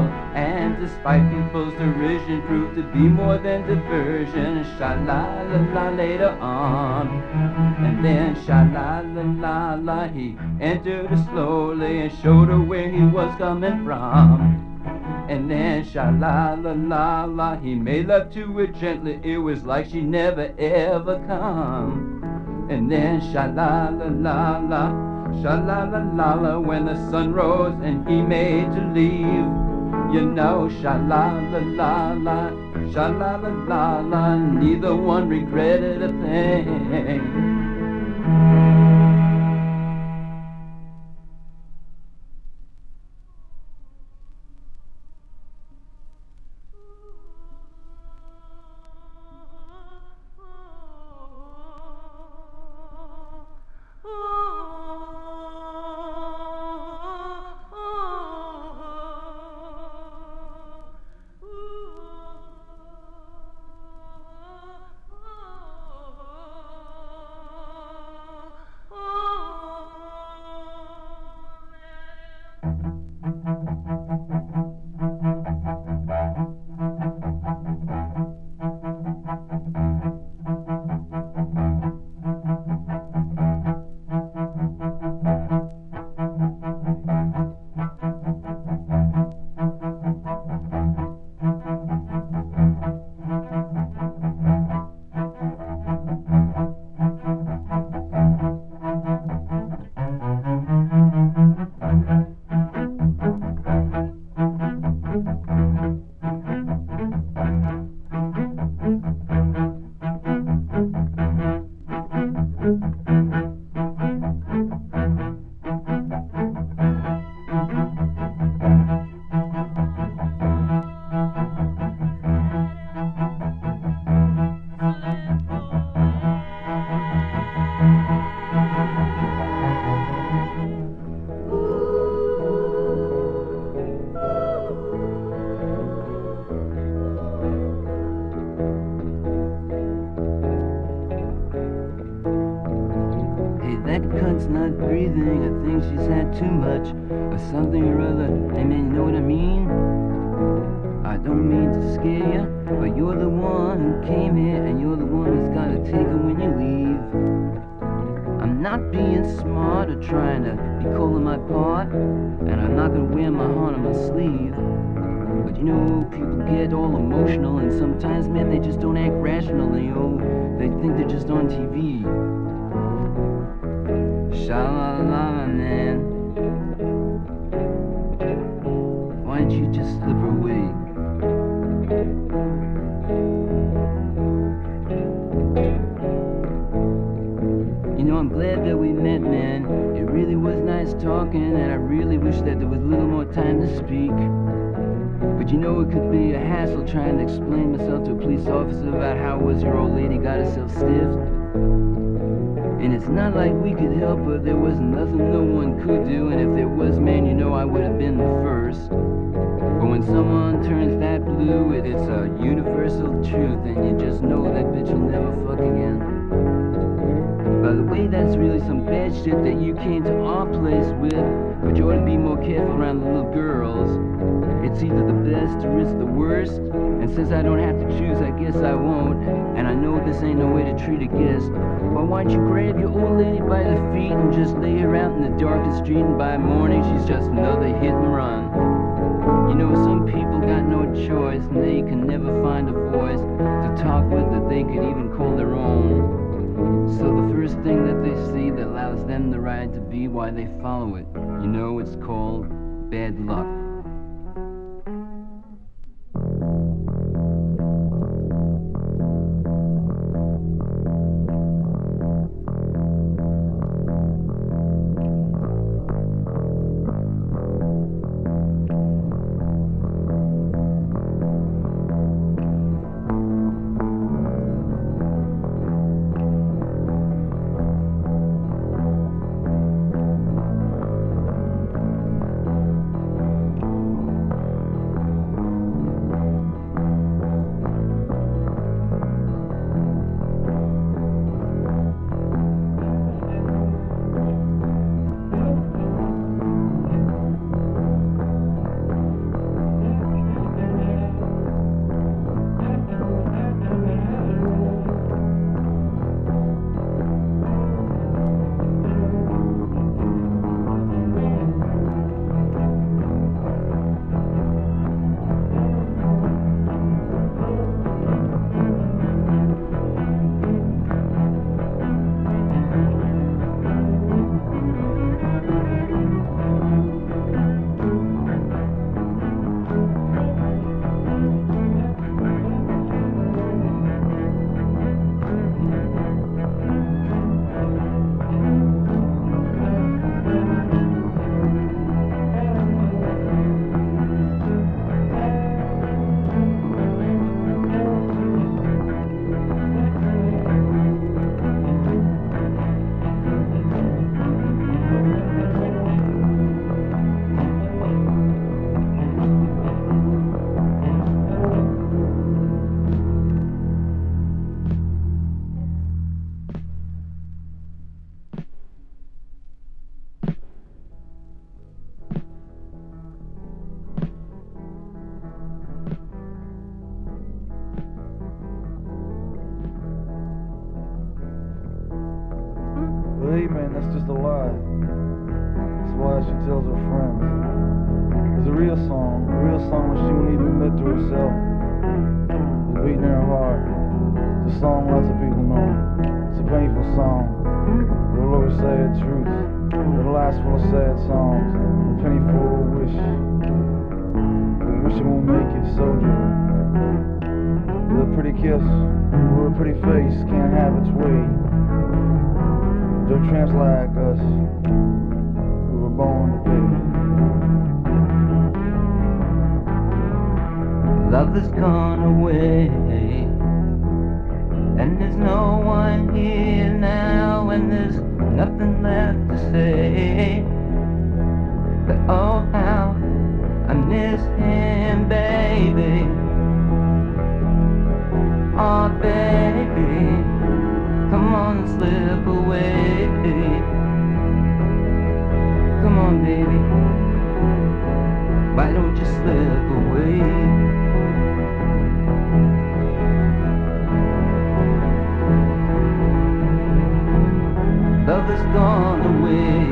And despite people's derision, proved to be more than diversion. Sha-la-la-la later on. And then sha-la-la-la-la, he entered her slowly and showed her where he was coming from. And then sha-la-la-la-la, he made love to her gently. It was like she never ever come. And then sha-la-la-la-la, sha-la-la-la-la, when the sun rose and he made to leave. You know, sha-la-la-la-la, sha-la-la-la-la, neither one regretted a thing. not breathing. I think she's had too much or something or other. Hey man, you know what I mean? I don't mean to scare you, but you're the one who came here, and you're the one that's gotta take her when you leave. I'm not being smart or trying to be calling my part, and I'm not gonna wear my heart on my sleeve. But you know, people get all emotional, and sometimes, man, they just don't act rational. You know, they think they're just on T V. Sha-la-la, man. Why don't you just slip her away? You know, I'm glad that we met, man. It really was nice talking, and I really wish that there was a little more time to speak. But you know, it could be a hassle trying to explain myself to a police officer about how it was your old lady got herself stiffed. And it's not like we could help her, there was nothing no one could do, and if there was, man, you know I would have been the first. But when someone turns that blue, it, it's a universal truth, and you just know that bitch will never fuck again. By the way, that's really some bad shit that you came to our place with, but you ought to be more careful around the little girls. It's either the best or it's the worst, and since I don't have to choose, I guess I won't. And I know this ain't no way to treat a guest, but why don't you grab your old lady by the feet and just lay her out in the darkest street, and by morning she's just another hit and run. You know, some people got no choice, and they can never find a voice to talk with that they could even call their own. So the first thing that they see that allows them the right to be, why they follow it. You know, it's called bad luck. Believe me, that's just a lie. That's why she tells her friends. It's a real song, a real song when she won't even admit to herself. It's beating in her heart. It's a song lots of people know. It's a painful song. It'll always say the truth. It'll last full of sad songs. A penny for a wish. A wish it won't make it, soldier. With a pretty kiss or a pretty face can't have its way. They're tramps like us, who were born to be. Love has gone away, and there's no one here now, and there's nothing left to say. But oh how I miss him, baby. Oh baby, come on and slip away. slip away. Love has gone away.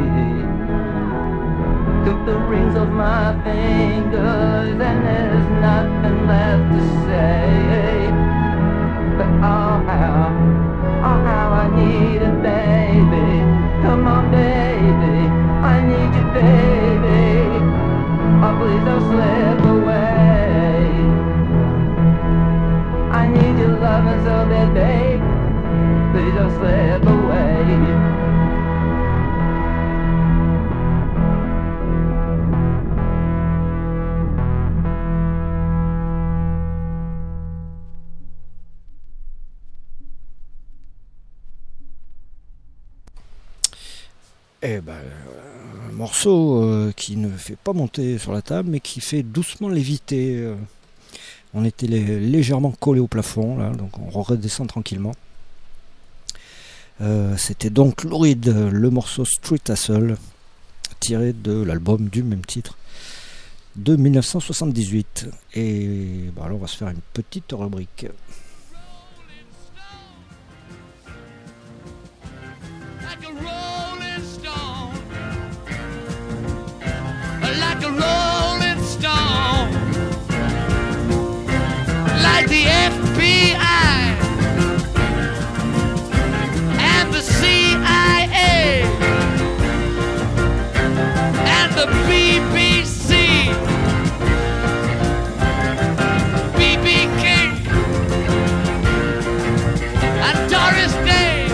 Took the rings off my fingers and there's nothing left to say. But oh how, oh how I need it, baby. Come on, baby, I need you, baby. Oh, please don't slip away. I need your loving so bad, babe. Please don't slip away. Eh ben, un morceau euh, qui ne fait pas monter sur la table, mais qui fait doucement léviter. Euh, on était lé- légèrement collé au plafond, là, donc on redescend tranquillement. Euh, c'était donc Lou Reed, le morceau Street Hustle, tiré de l'album du même titre de dix-neuf cent soixante-dix-huit. Et bah, alors on va se faire une petite rubrique. Like a rolling stone, like the F B I and the C I A and the B B C, B B King and Doris Day,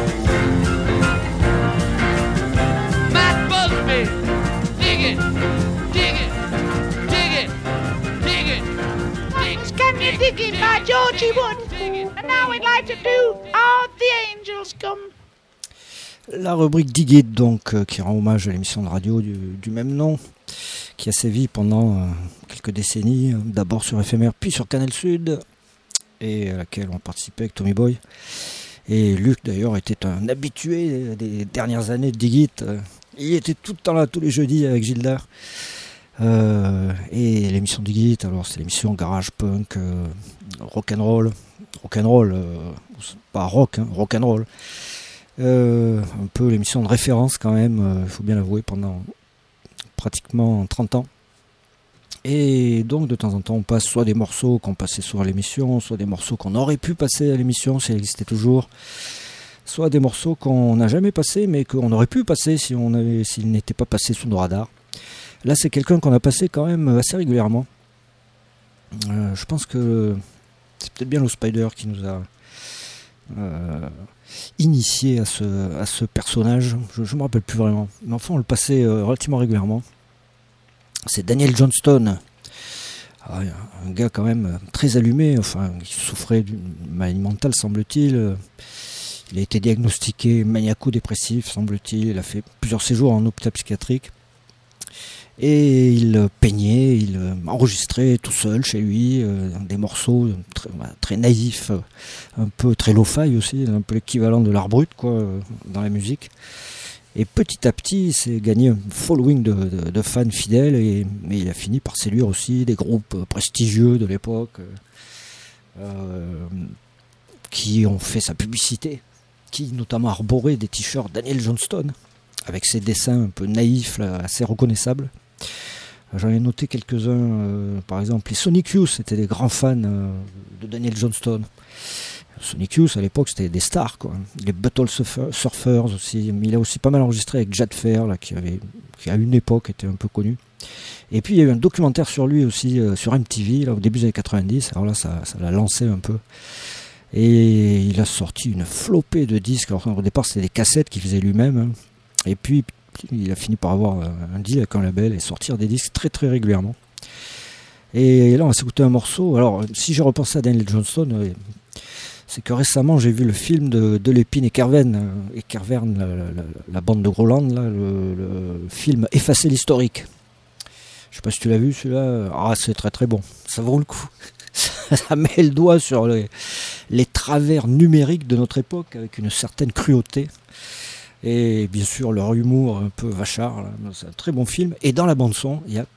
Matt Busby, dig it. Can you dig it by Georgie Wood? And now we'd like to do All the Angels Come. La rubrique Dig It, donc, euh, qui rend hommage à l'émission de radio du, du même nom, qui a sévi pendant euh, quelques décennies, d'abord sur F M R, puis sur Canal Sud, et à laquelle on participait avec Tommy Boy. Et Luc, d'ailleurs, était un habitué des dernières années de Dig It. Il était tout le temps là, tous les jeudis, avec Gildar. Euh, et l'émission Dig It, alors c'est l'émission garage punk, euh, rock'n'roll, rock'n'roll, euh, pas rock, hein, rock'n'roll. Euh, un peu l'émission de référence quand même, il euh, faut bien l'avouer, pendant pratiquement trente ans. Et donc de temps en temps on passe soit des morceaux qu'on passait sur l'émission, soit des morceaux qu'on aurait pu passer à l'émission si elle existait toujours, soit des morceaux qu'on n'a jamais passés mais qu'on aurait pu passer si on avait, s'ils n'étaient pas passés sous nos radars. Là c'est quelqu'un qu'on a passé quand même assez régulièrement. Euh, je pense que c'est peut-être bien le Spider qui nous a euh, initié à ce, à ce personnage. Je ne me rappelle plus vraiment, mais enfin on le passait euh, relativement régulièrement. C'est Daniel Johnston, ah, un gars quand même très allumé, enfin qui souffrait d'une maladie mentale semble-t-il. Il a été diagnostiqué maniaco-dépressif semble-t-il, il a fait plusieurs séjours en hôpital psychiatrique. Et il peignait, il enregistrait tout seul chez lui euh, des morceaux très, très naïfs, un peu très lo-fi aussi, un peu l'équivalent de l'art brut quoi, dans la musique. Et petit à petit, il s'est gagné un following de, de, de fans fidèles, et, mais il a fini par séduire aussi des groupes prestigieux de l'époque euh, qui ont fait sa publicité, qui notamment arboraient des t-shirts Daniel Johnston, avec ses dessins un peu naïfs, là, assez reconnaissables. J'en ai noté quelques-uns, euh, par exemple les Sonic Youth, c'était des grands fans euh, de Daniel Johnston. Sonic Youth à l'époque c'était des stars quoi. Les Butthole Surfers aussi, mais il a aussi pas mal enregistré avec Jad Fair là, qui avait, qui à une époque était un peu connu. Et puis il y a eu un documentaire sur lui aussi euh, sur M T V là, au début des années quatre-vingt-dix, alors là ça, ça l'a lancé un peu. Et il a sorti une flopée de disques, alors au départ c'était des cassettes qu'il faisait lui-même, hein. Et puis il a fini par avoir un deal avec un label et sortir des disques très très régulièrement. Et là on va s'écouter un morceau, alors si j'ai repensé à Daniel Johnston, euh, c'est que récemment j'ai vu le film de, de Lépine et Kervern, et Kervern, la, la, la, la bande de Groland, là, le, le film Effacer l'historique. Je sais pas si tu l'as vu celui-là, ah c'est très très bon, ça vaut le coup. Ça met le doigt sur les, les travers numériques de notre époque avec une certaine cruauté. Et bien sûr leur humour un peu vachard, là. C'est un très bon film. Et dans la bande son, il y a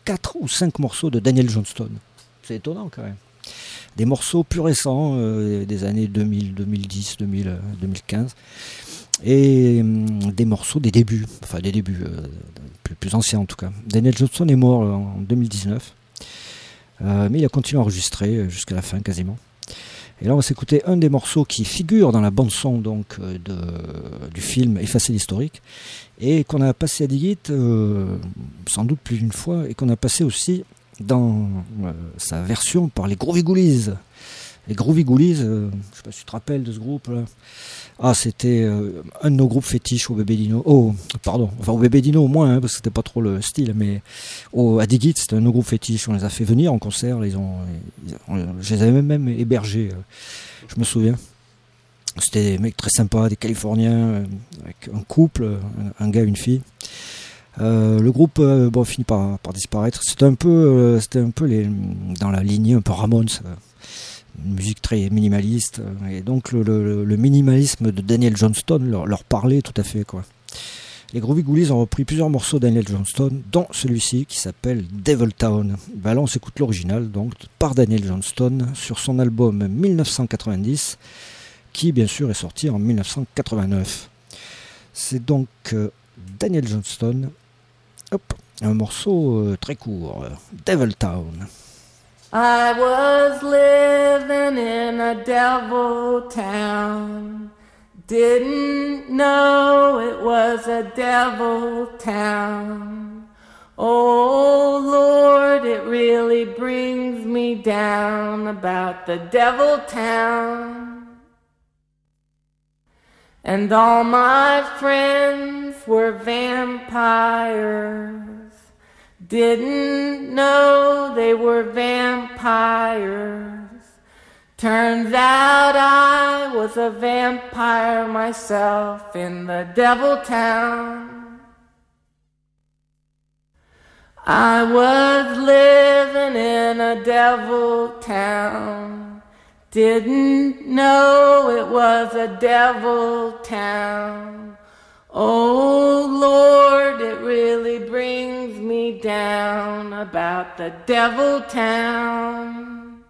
quatre ou cinq morceaux de Daniel Johnston. C'est étonnant quand même. Des morceaux plus récents, euh, des années deux mille, deux mille dix, deux mille, deux mille quinze. Et hum, des morceaux des débuts, enfin des débuts, euh, plus, plus anciens en tout cas. Daniel Johnston est mort en deux mille dix-neuf, euh, mais il a continué à enregistrer jusqu'à la fin quasiment. Et là on va s'écouter un des morceaux qui figure dans la bande-son donc, de, du film Effacer l'historique, et qu'on a passé à Digit euh, sans doute plus d'une fois, et qu'on a passé aussi dans euh, sa version par les Groovy Ghoulies. Les Groovy Ghoulies, euh, je ne sais pas si tu te rappelles de ce groupe là. Ah, c'était euh, un de nos groupes fétiches au Bébé Dino. Oh, pardon, enfin au Bébé Dino au moins, hein, parce que c'était pas trop le style, mais au, à Digit, c'était un de nos groupes fétiches. On les a fait venir en concert, ils ont, ils ont, je les avais même hébergés, euh, je me souviens. C'était des mecs très sympas, des Californiens, euh, avec un couple, un, un gars et une fille. Euh, le groupe euh, bon, finit par, par disparaître. C'était un peu, euh, c'était un peu les, dans la lignée un peu Ramones. Euh, une musique très minimaliste, et donc le, le, le minimalisme de Daniel Johnston leur, leur parlait tout à fait, quoi. Les Groovy Ghoulies ont repris plusieurs morceaux de Daniel Johnston, dont celui-ci qui s'appelle Devil Town. Ben là on s'écoute l'original donc par Daniel Johnston sur son album dix-neuf cent quatre-vingt-dix, qui bien sûr est sorti en dix-neuf cent quatre-vingt-neuf. C'est donc euh, Daniel Johnston, hop, un morceau euh, très court, euh, Devil Town. I was living in a devil town. Didn't know it was a devil town. Oh Lord, it really brings me down about the devil town. And all my friends were vampires. Didn't know they were vampires. Turns out I was a vampire myself in the devil town. I was living in a devil town. Didn't know it was a devil town. Oh Lord, it really brings me down about the devil town.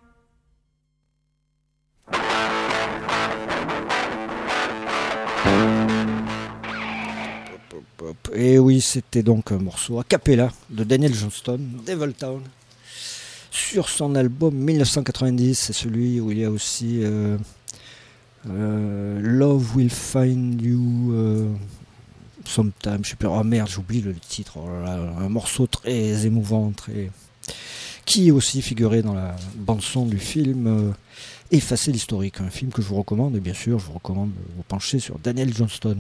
Et oui, c'était donc un morceau a cappella de Daniel Johnston, Devil Town, sur son album dix-neuf cent quatre-vingt-dix. C'est celui où il y a aussi euh, euh, Love Will Find You euh, Sometime, je sais plus, oh merde, j'oublie le titre, oh là là, un morceau très émouvant, très qui aussi figurait dans la bande-son du film euh, Effacer l'historique, un film que je vous recommande, et bien sûr, je vous recommande de vous pencher sur Daniel Johnston.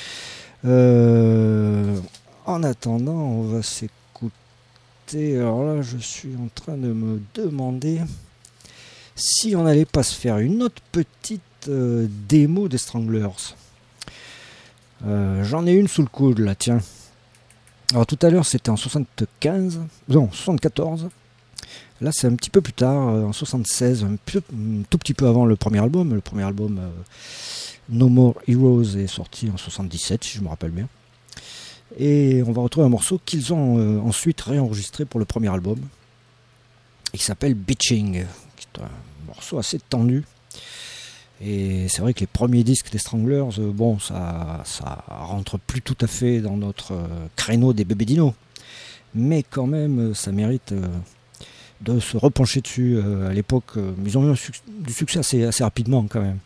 Euh, en attendant, on va s'écouter. Alors là, je suis en train de me demander si on n'allait pas se faire une autre petite euh, démo des Stranglers. Euh, j'en ai une sous le coude là, tiens. Alors tout à l'heure c'était en soixante-quinze, non soixante-quatorze. Là c'est un petit peu plus tard, en soixante-seize, un, peu, un tout petit peu avant le premier album. Le premier album euh, No More Heroes est sorti en soixante-dix-sept si je me rappelle bien. Et on va retrouver un morceau qu'ils ont euh, ensuite réenregistré pour le premier album. Il s'appelle Bitching, qui est un morceau assez tendu. Et c'est vrai que les premiers disques des Stranglers, euh, bon, ça, ça rentre plus tout à fait dans notre euh, créneau des Bébé Dino. Mais quand même, ça mérite euh, de se repencher dessus. Euh, à l'époque, euh, ils ont eu un suc- du succès assez, assez rapidement quand même.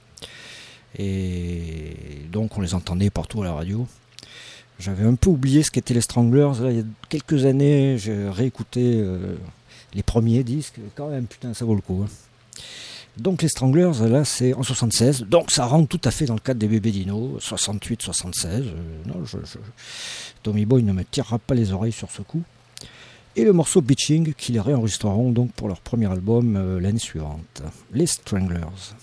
Et donc on les entendait partout à la radio. J'avais un peu oublié ce qu'étaient les Stranglers. Là, il y a quelques années, j'ai réécouté euh, les premiers disques. Quand même, putain, ça vaut le coup. Hein. Donc les Stranglers, là, c'est en soixante-seize. Donc ça rentre tout à fait dans le cadre des Bébé Dino, soixante-huit soixante-seize. Euh, non, je, je, Tommy Boy ne me tirera pas les oreilles sur ce coup. Et le morceau Bitching, qu'ils réenregistreront donc pour leur premier album euh, l'année suivante. Les Stranglers.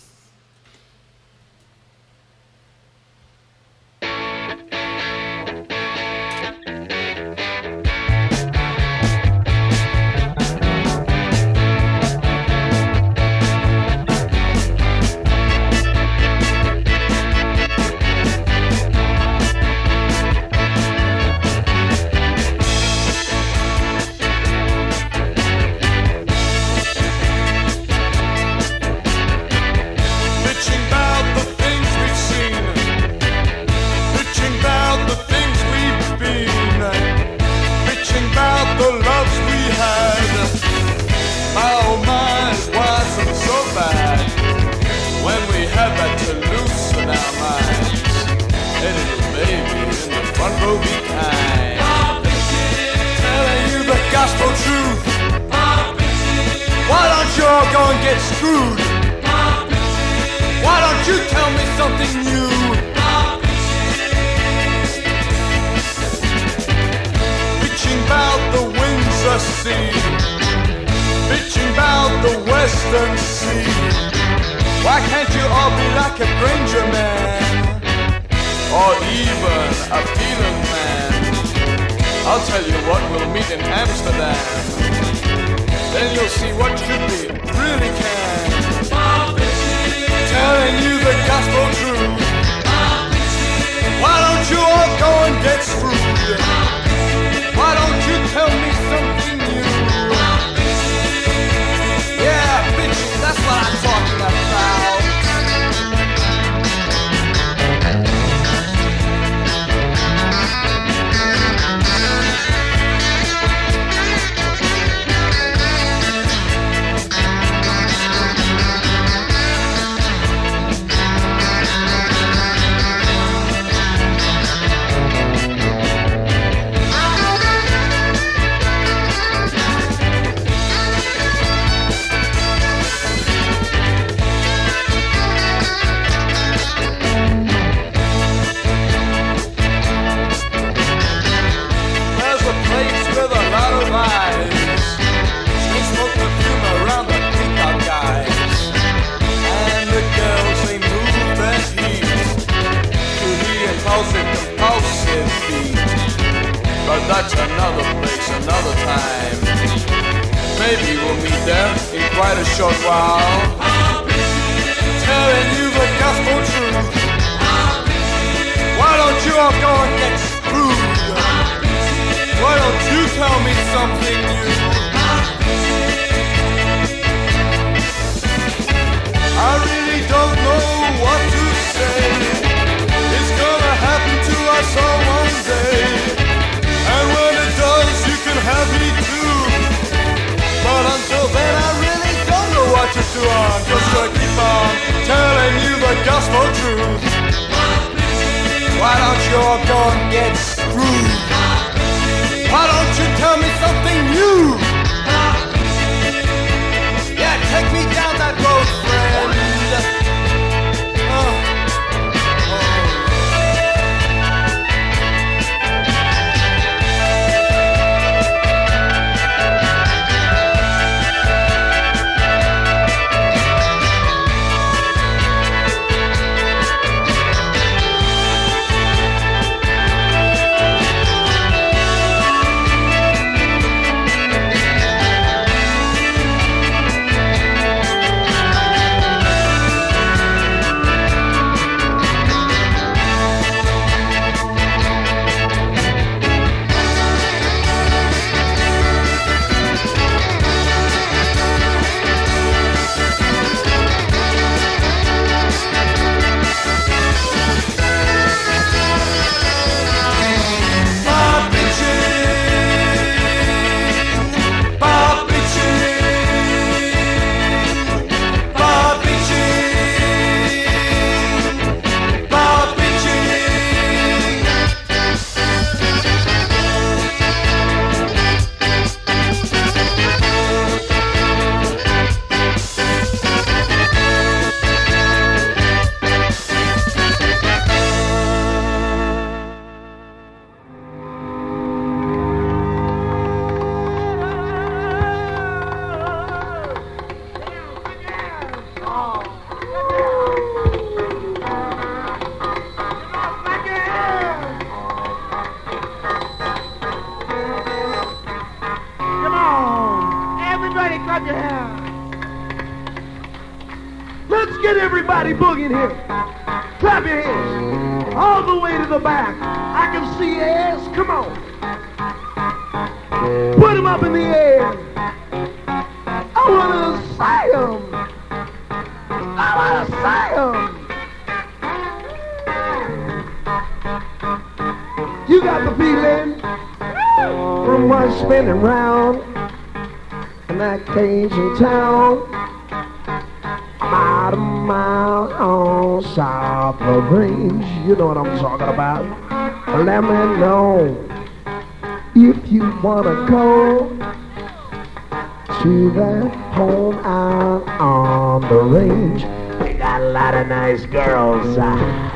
something new. Bitching about the Windsor Sea, bitching about the Western Sea. Why can't you all be like a Granger man, or even a Phelan man? I'll tell you what, we'll meet in Amsterdam. Then you'll see what should be really can. Telling you the gospel truth. Why don't you all go and get screwed? Why don't you tell me something new? Yeah, bitches, that's what I'm talking about. But that's another place, another time. Maybe we'll meet there in quite a short while. Telling you the gospel truth. Why don't you all go and get screwed? Why don't you tell me something new? I really don't know what to say. It's gonna happen to us all one day. And when it does, you can have me too. But until then, I really don't know what to do. I'm just gonna keep on telling you the gospel truth. Why don't you all go and get screwed? Why don't you tell me something new? Yeah, take me down that road, friend. Oh. Everybody boogieing here. Clap your hands. All the way to the back. I can see your ass. Come on. Put them up in the air. I want to see them. I want to see them. You got the feeling from what's spinning round in that Cajun town. About a mile on South Grange, you know what I'm talking about. Let me know if you wanna go to that home out on the range. You got got a lot of nice girls. Uh,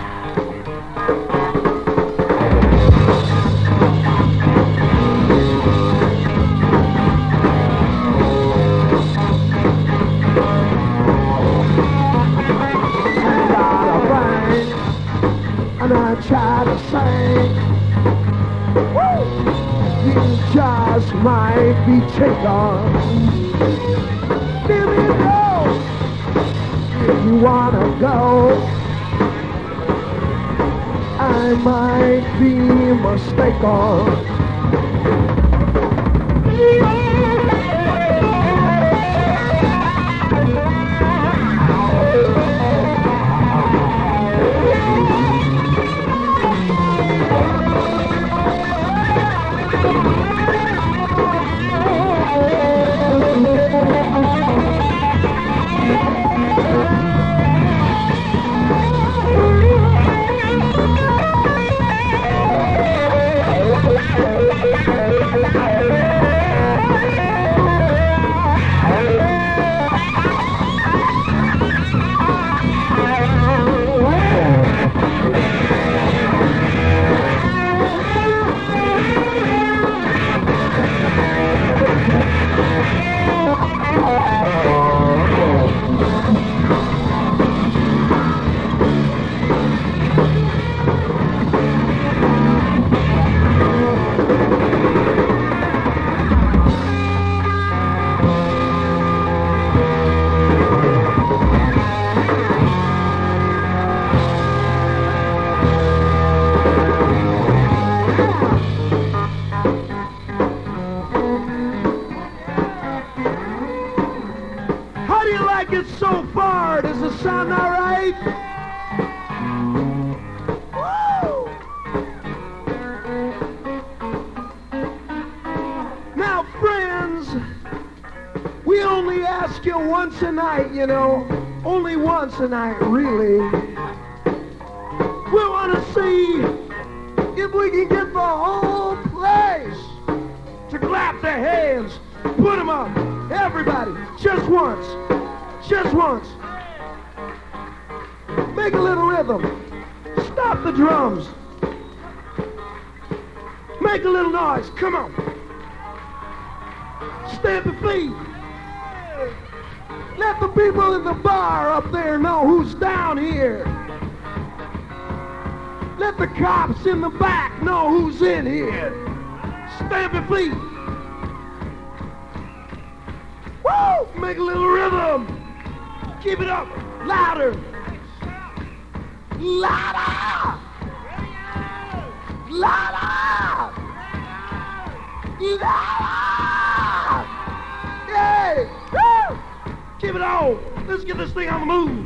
And I try to sing. Woo! You just might be taken. Give me a go if you wanna go. I might be mistaken. So far, does it sound all right? Woo! Now, friends, we only ask you once a night, you know, only once a night, really. We want to see if we can get the whole place to clap their hands, put them up, everybody, just once. Just once. Make a little rhythm. Stop the drums. Make a little noise. Come on. Stamp your feet. Let the people in the bar up there know who's down here. Let the cops in the back know who's in here. Stamp your feet. Woo! Make a little rhythm. Keep it up. Louder. Louder. Louder. Louder. Yay. Woo. Keep it on. Let's get this thing on the move.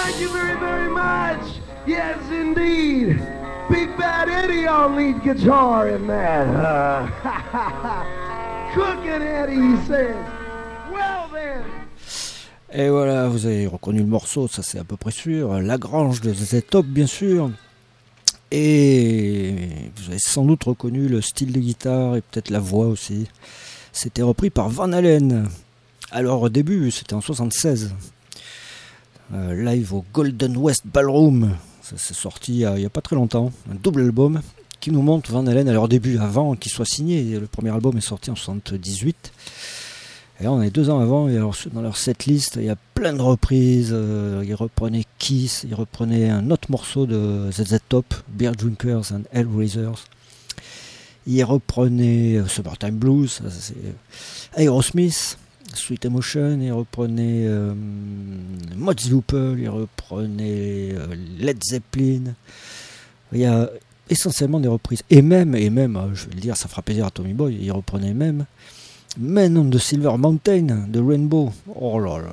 Thank you very, very much. Yes, indeed. Big Bad Eddie on lead guitar in that. Uh, Cookin' Eddie, he says. Well then. Et voilà, vous avez reconnu le morceau, ça c'est à peu près sûr. La Grange de Z Z Top, bien sûr. Et vous avez sans doute reconnu le style de guitare et peut-être la voix aussi. C'était repris par Van Halen. Alors au début, c'était en soixante-seize. Euh, live au Golden West Ballroom. Ça s'est sorti il n'y a, a pas très longtemps. Un double album qui nous montre Van Halen à leur début, avant qu'il soit signé. Le premier album est sorti en soixante-dix-huit. Et là, on est deux ans avant, et alors, dans leur setlist, il y a plein de reprises. Euh, ils reprenaient Kiss, ils reprenaient un autre morceau de Z Z Top, Beer Drinkers and Hellraisers. Ils reprenaient euh, Summertime Blues, ça, c'est Aerosmith, Sweet Emotion, ils reprenaient euh, Mods Hoople, ils reprenaient euh, Led Zeppelin. Il y a essentiellement des reprises. Et même, et même, euh, je vais le dire, ça fera plaisir à Tommy Boy, ils reprenaient même Men on the Silver Mountain de Rainbow. Oh là là là.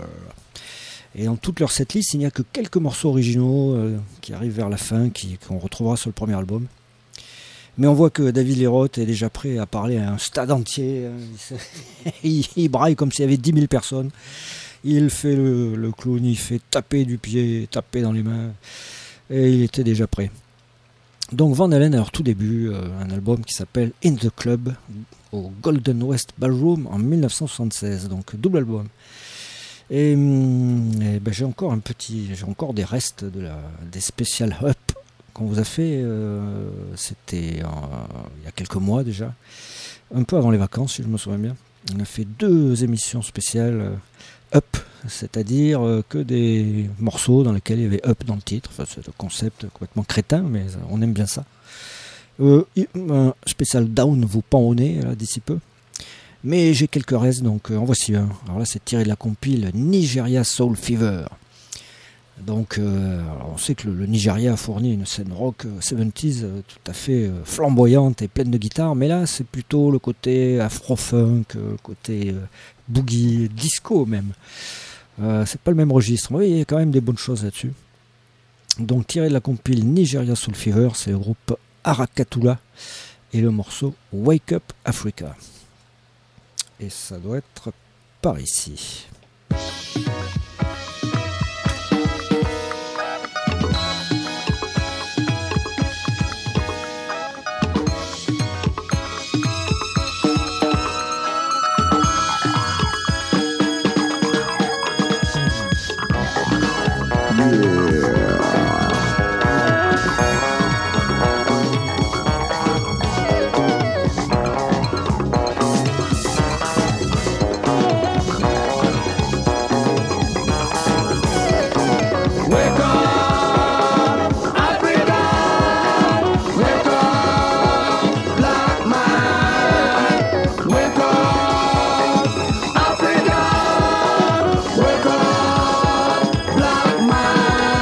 Et dans toute leur setlist, il n'y a que quelques morceaux originaux euh, qui arrivent vers la fin, qui, qu'on retrouvera sur le premier album. Mais on voit que David Lee Roth est déjà prêt à parler à un stade entier. il, il braille comme s'il y avait dix mille personnes. Il fait le, le clown, il fait taper du pied, taper dans les mains. Et il était déjà prêt. Donc Van Halen, à leur tout début, euh, un album qui s'appelle In the Club, au Golden West Ballroom en dix-neuf cent soixante-seize, donc double album. Et, et ben j'ai encore un petit, j'ai encore des restes de la, des Special Up qu'on vous a fait. Euh, c'était euh, il y a quelques mois déjà, un peu avant les vacances si je me souviens bien. On a fait deux émissions spéciales euh, Up, c'est-à-dire euh, que des morceaux dans lesquels il y avait Up dans le titre. Enfin, c'est le concept complètement crétin, mais on aime bien ça. Euh, un spécial Down vous pend au nez là, d'ici peu. Mais j'ai quelques restes, donc euh, en voici un. Alors là, c'est tiré de la compile Nigeria Soul Fever. Donc, euh, alors on sait que le, le Nigeria a fourni une scène rock euh, soixante-dix euh, tout à fait euh, flamboyante et pleine de guitare, mais là, c'est plutôt le côté afro-funk, euh, côté euh, boogie, disco même. Euh, c'est pas le même registre. Oui, il y a quand même des bonnes choses là-dessus. Donc, tiré de la compile Nigeria Soul Fever, c'est le groupe Arakatula et le morceau Wake Up Africa. Et ça doit être par ici. Wake up, black man.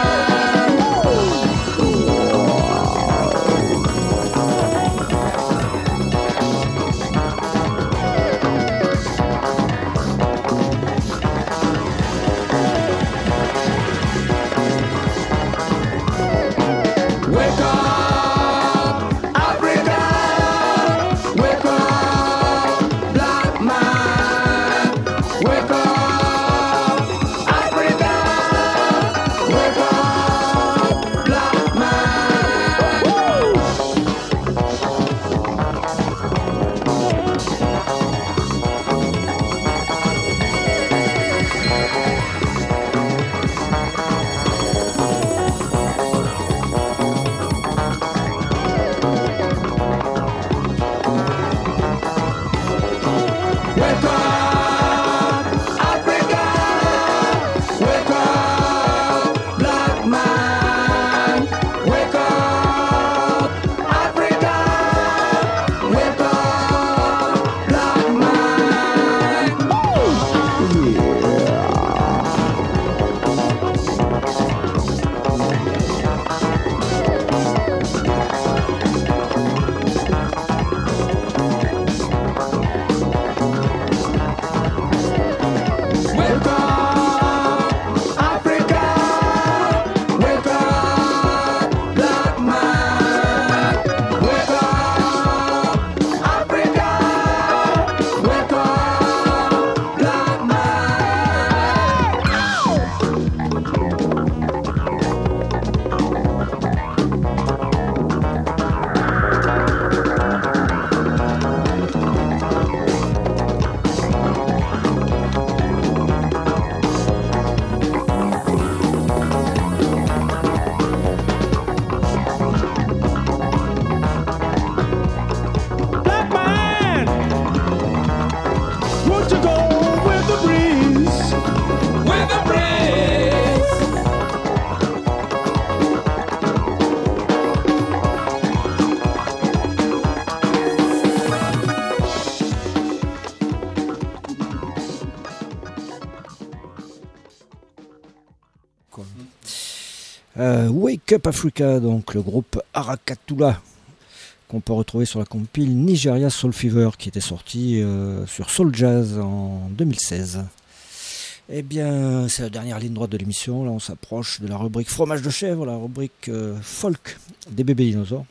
quoi. Euh, Wake Up Africa, donc le groupe Arakatula, qu'on peut retrouver sur la compile Nigeria Soul Fever, qui était sorti euh, sur Soul Jazz en deux mille seize. Eh bien, c'est la dernière ligne droite de l'émission. Là, on s'approche de la rubrique fromage de chèvre, la rubrique euh, folk des bébés dinosaures.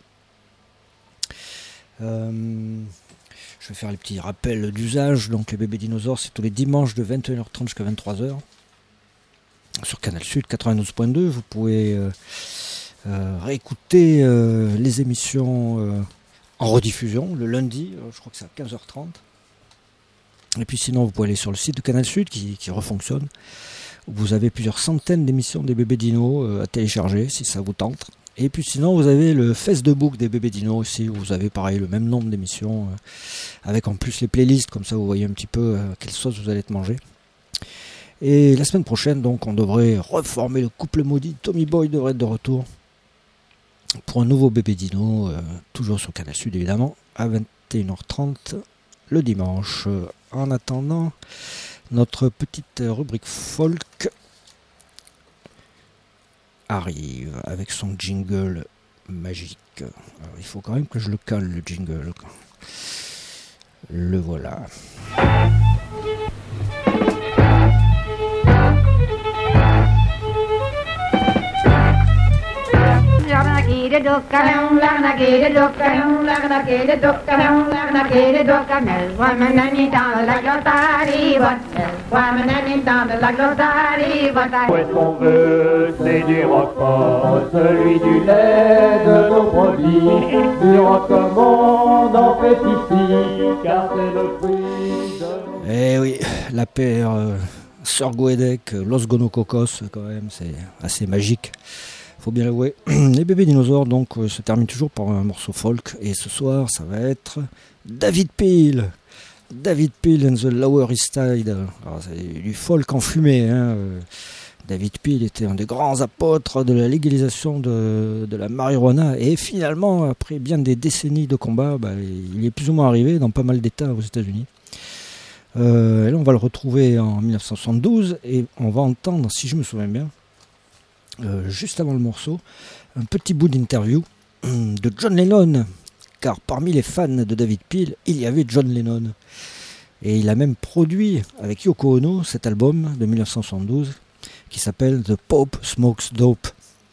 Euh, je vais faire les petits rappels d'usage. Donc, les bébés dinosaures, c'est tous les dimanches de vingt et une heures trente jusqu'à vingt-trois heures. Sur Canal Sud quatre-vingt-douze point deux. Vous pouvez euh, euh, réécouter euh, les émissions euh, en rediffusion le lundi. Euh, je crois que c'est à quinze heures trente. Et puis sinon, vous pouvez aller sur le site de Canal Sud qui, qui refonctionne. Vous avez plusieurs centaines d'émissions des bébés dinos euh, à télécharger si ça vous tente. Et puis sinon, vous avez le Facebook des bébés dinos aussi. Où vous avez pareil le même nombre d'émissions euh, avec en plus les playlists. Comme ça, vous voyez un petit peu euh, quelle sauce vous allez te manger. Et la semaine prochaine, donc, on devrait reformer le couple maudit. Tommy Boy devrait être de retour pour un nouveau bébé dino, euh, toujours sur Canal Sud évidemment, à vingt et une heures trente le dimanche. En attendant, notre petite rubrique folk arrive avec son jingle magique. Alors, il faut quand même que je le cale, le jingle. Le voilà. Où est-ce qu'on veut, c'est du roquefort, celui du lait de nos produits. Du roquemont en fait ici, car c'est le fruit de... Eh oui, la paire euh, Sir Goedek, Los Gonococos, quand même, c'est assez magique. Faut bien l'avouer. Les bébés dinosaures donc euh, se terminent toujours par un morceau folk, et ce soir ça va être David Peel. David Peel and the Lower East Side. Alors, c'est du folk en fumée. Hein. David Peel était un des grands apôtres de la légalisation de, de la marijuana, et finalement, après bien des décennies de combat, bah, il est plus ou moins arrivé dans pas mal d'États aux États-Unis. Euh, et là, on va le retrouver en dix-neuf cent soixante-douze, et on va entendre, si je me souviens bien, Euh, juste avant le morceau, un petit bout d'interview de John Lennon, car parmi les fans de David Peel, il y avait John Lennon. Et il a même produit avec Yoko Ono cet album de dix-neuf cent soixante-douze qui s'appelle The Pope Smokes Dope.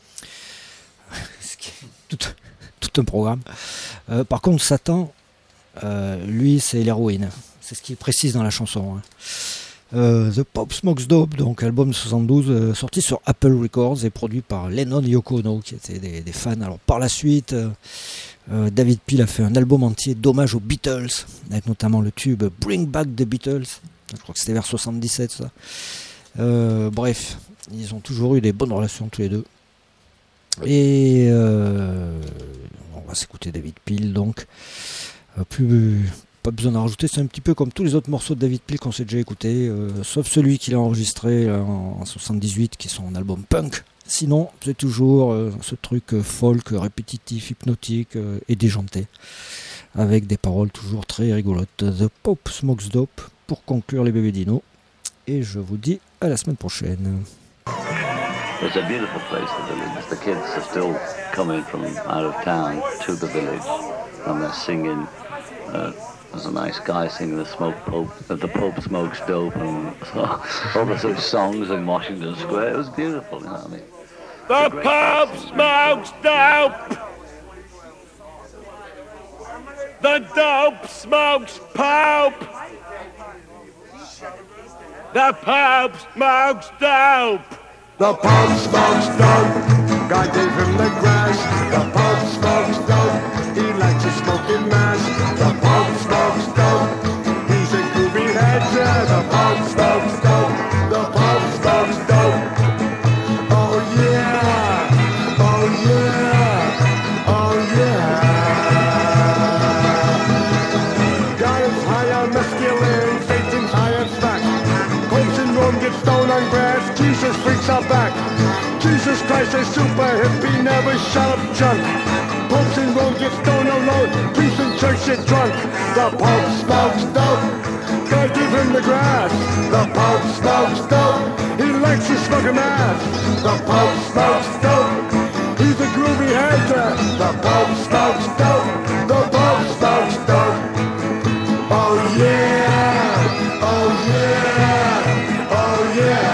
tout, tout un programme. Euh, par contre, Satan, euh, lui, c'est l'héroïne. C'est ce qu'il précise dans la chanson. Hein. Euh, The Pope Smokes Dope, donc album de soixante-douze, euh, sorti sur Apple Records et produit par Lennon et Yoko Ono, qui étaient des, des fans. Alors par la suite, euh, euh, David Peel a fait un album entier d'hommage aux Beatles, avec notamment le tube Bring Back the Beatles. Je crois que c'était vers soixante-dix-sept, ça. Euh, bref, ils ont toujours eu des bonnes relations tous les deux. Et euh, on va s'écouter David Peel, donc euh, plus. Pas besoin d'en rajouter, c'est un petit peu comme tous les autres morceaux de David Peel qu'on s'est déjà écouté, euh, sauf celui qu'il a enregistré là, en, en soixante-dix-huit, qui est son album punk. Sinon, c'est toujours euh, ce truc euh, folk, répétitif, hypnotique euh, et déjanté, avec des paroles toujours très rigolotes. The Pope Smokes Dope, pour conclure les bébés dinos, et je vous dis à la semaine prochaine. It's a beautiful place, the village. The kids are still coming from out of town to the village, and they're singing. Uh, There's a nice guy singing the smoke pope, that the Pope smokes dope, and all the sort of songs in Washington Square. It was beautiful, you know what I mean? The Pope smokes dope. The dope smokes Pope. The Pope smokes dope. The Pope smokes dope. God gave him the grass. The Pope smokes dope. He likes to smoke in mass. The Pope smokes dope. He's a groovy head, yeah. The Pope smokes dope. The Pope smokes dope. Oh yeah. Oh yeah. Oh yeah. God is high on masculine. Satan's high on smack. Popes in Rome get stoned on grass. Jesus freaks out back. Jesus Christ is super hippie, never shut up junk. Popes in Rome get stoned alone, priests in church get drunk. The Pope smokes dope, God give him the grass. The Pope smokes dope, he likes to smoke a mask. The Pope smokes dope. He's a groovy hater. The Pope smokes dope. The Pope smokes dope. Oh yeah. Oh yeah. Oh yeah.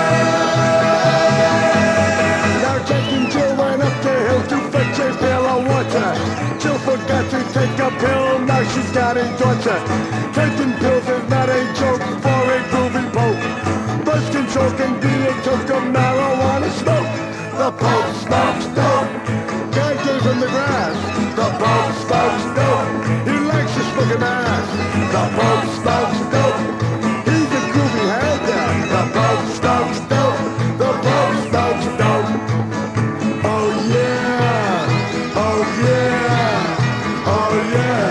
Now Jack and Jill went up the hill to fetch a pail of water. Jill forgot to take a pill. Now she's got a daughter. Taking pills is not a joke for a groovy Pope. Birth control can be a toke of marijuana smoke. The Pope smokes dope. God gave him the grass. The Pope smokes dope. He likes to smoke a mask. The Pope smokes dope. He's a groovy hater. The Pope smokes dope. The Pope smokes dope. Oh yeah. Oh yeah. Oh yeah.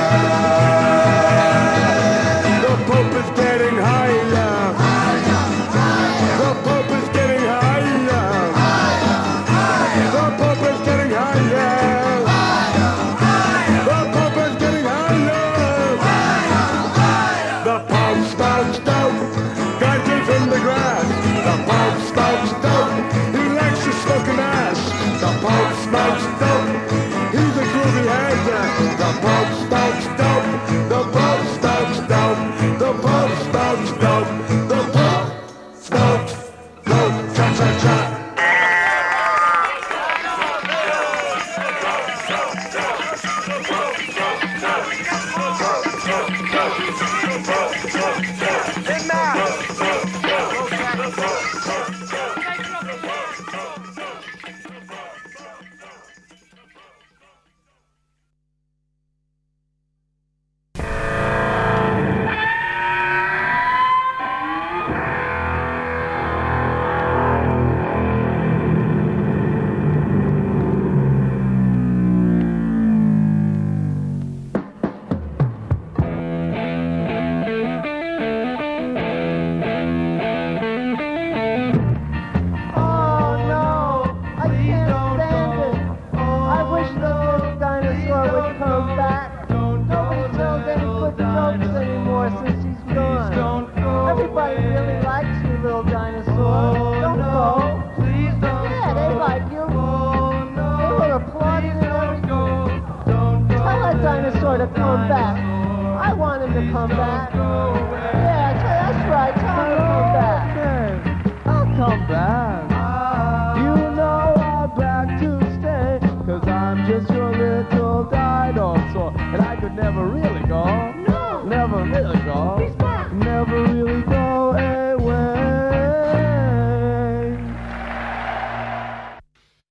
The Pope is getting higher. The Pope is getting higher. The Pope is getting higher. The Pope is getting higher. The Pope smokes dope. God gave him the grass. The Pope smokes dope. He likes to smoke an ass. The Pope smokes dope. He's a groovy hater. The Pope smokes dope. The Pope smokes dope. The Pope smokes dope. The Pope smokes dope. Cha cha cha. To come back. I want him to come back.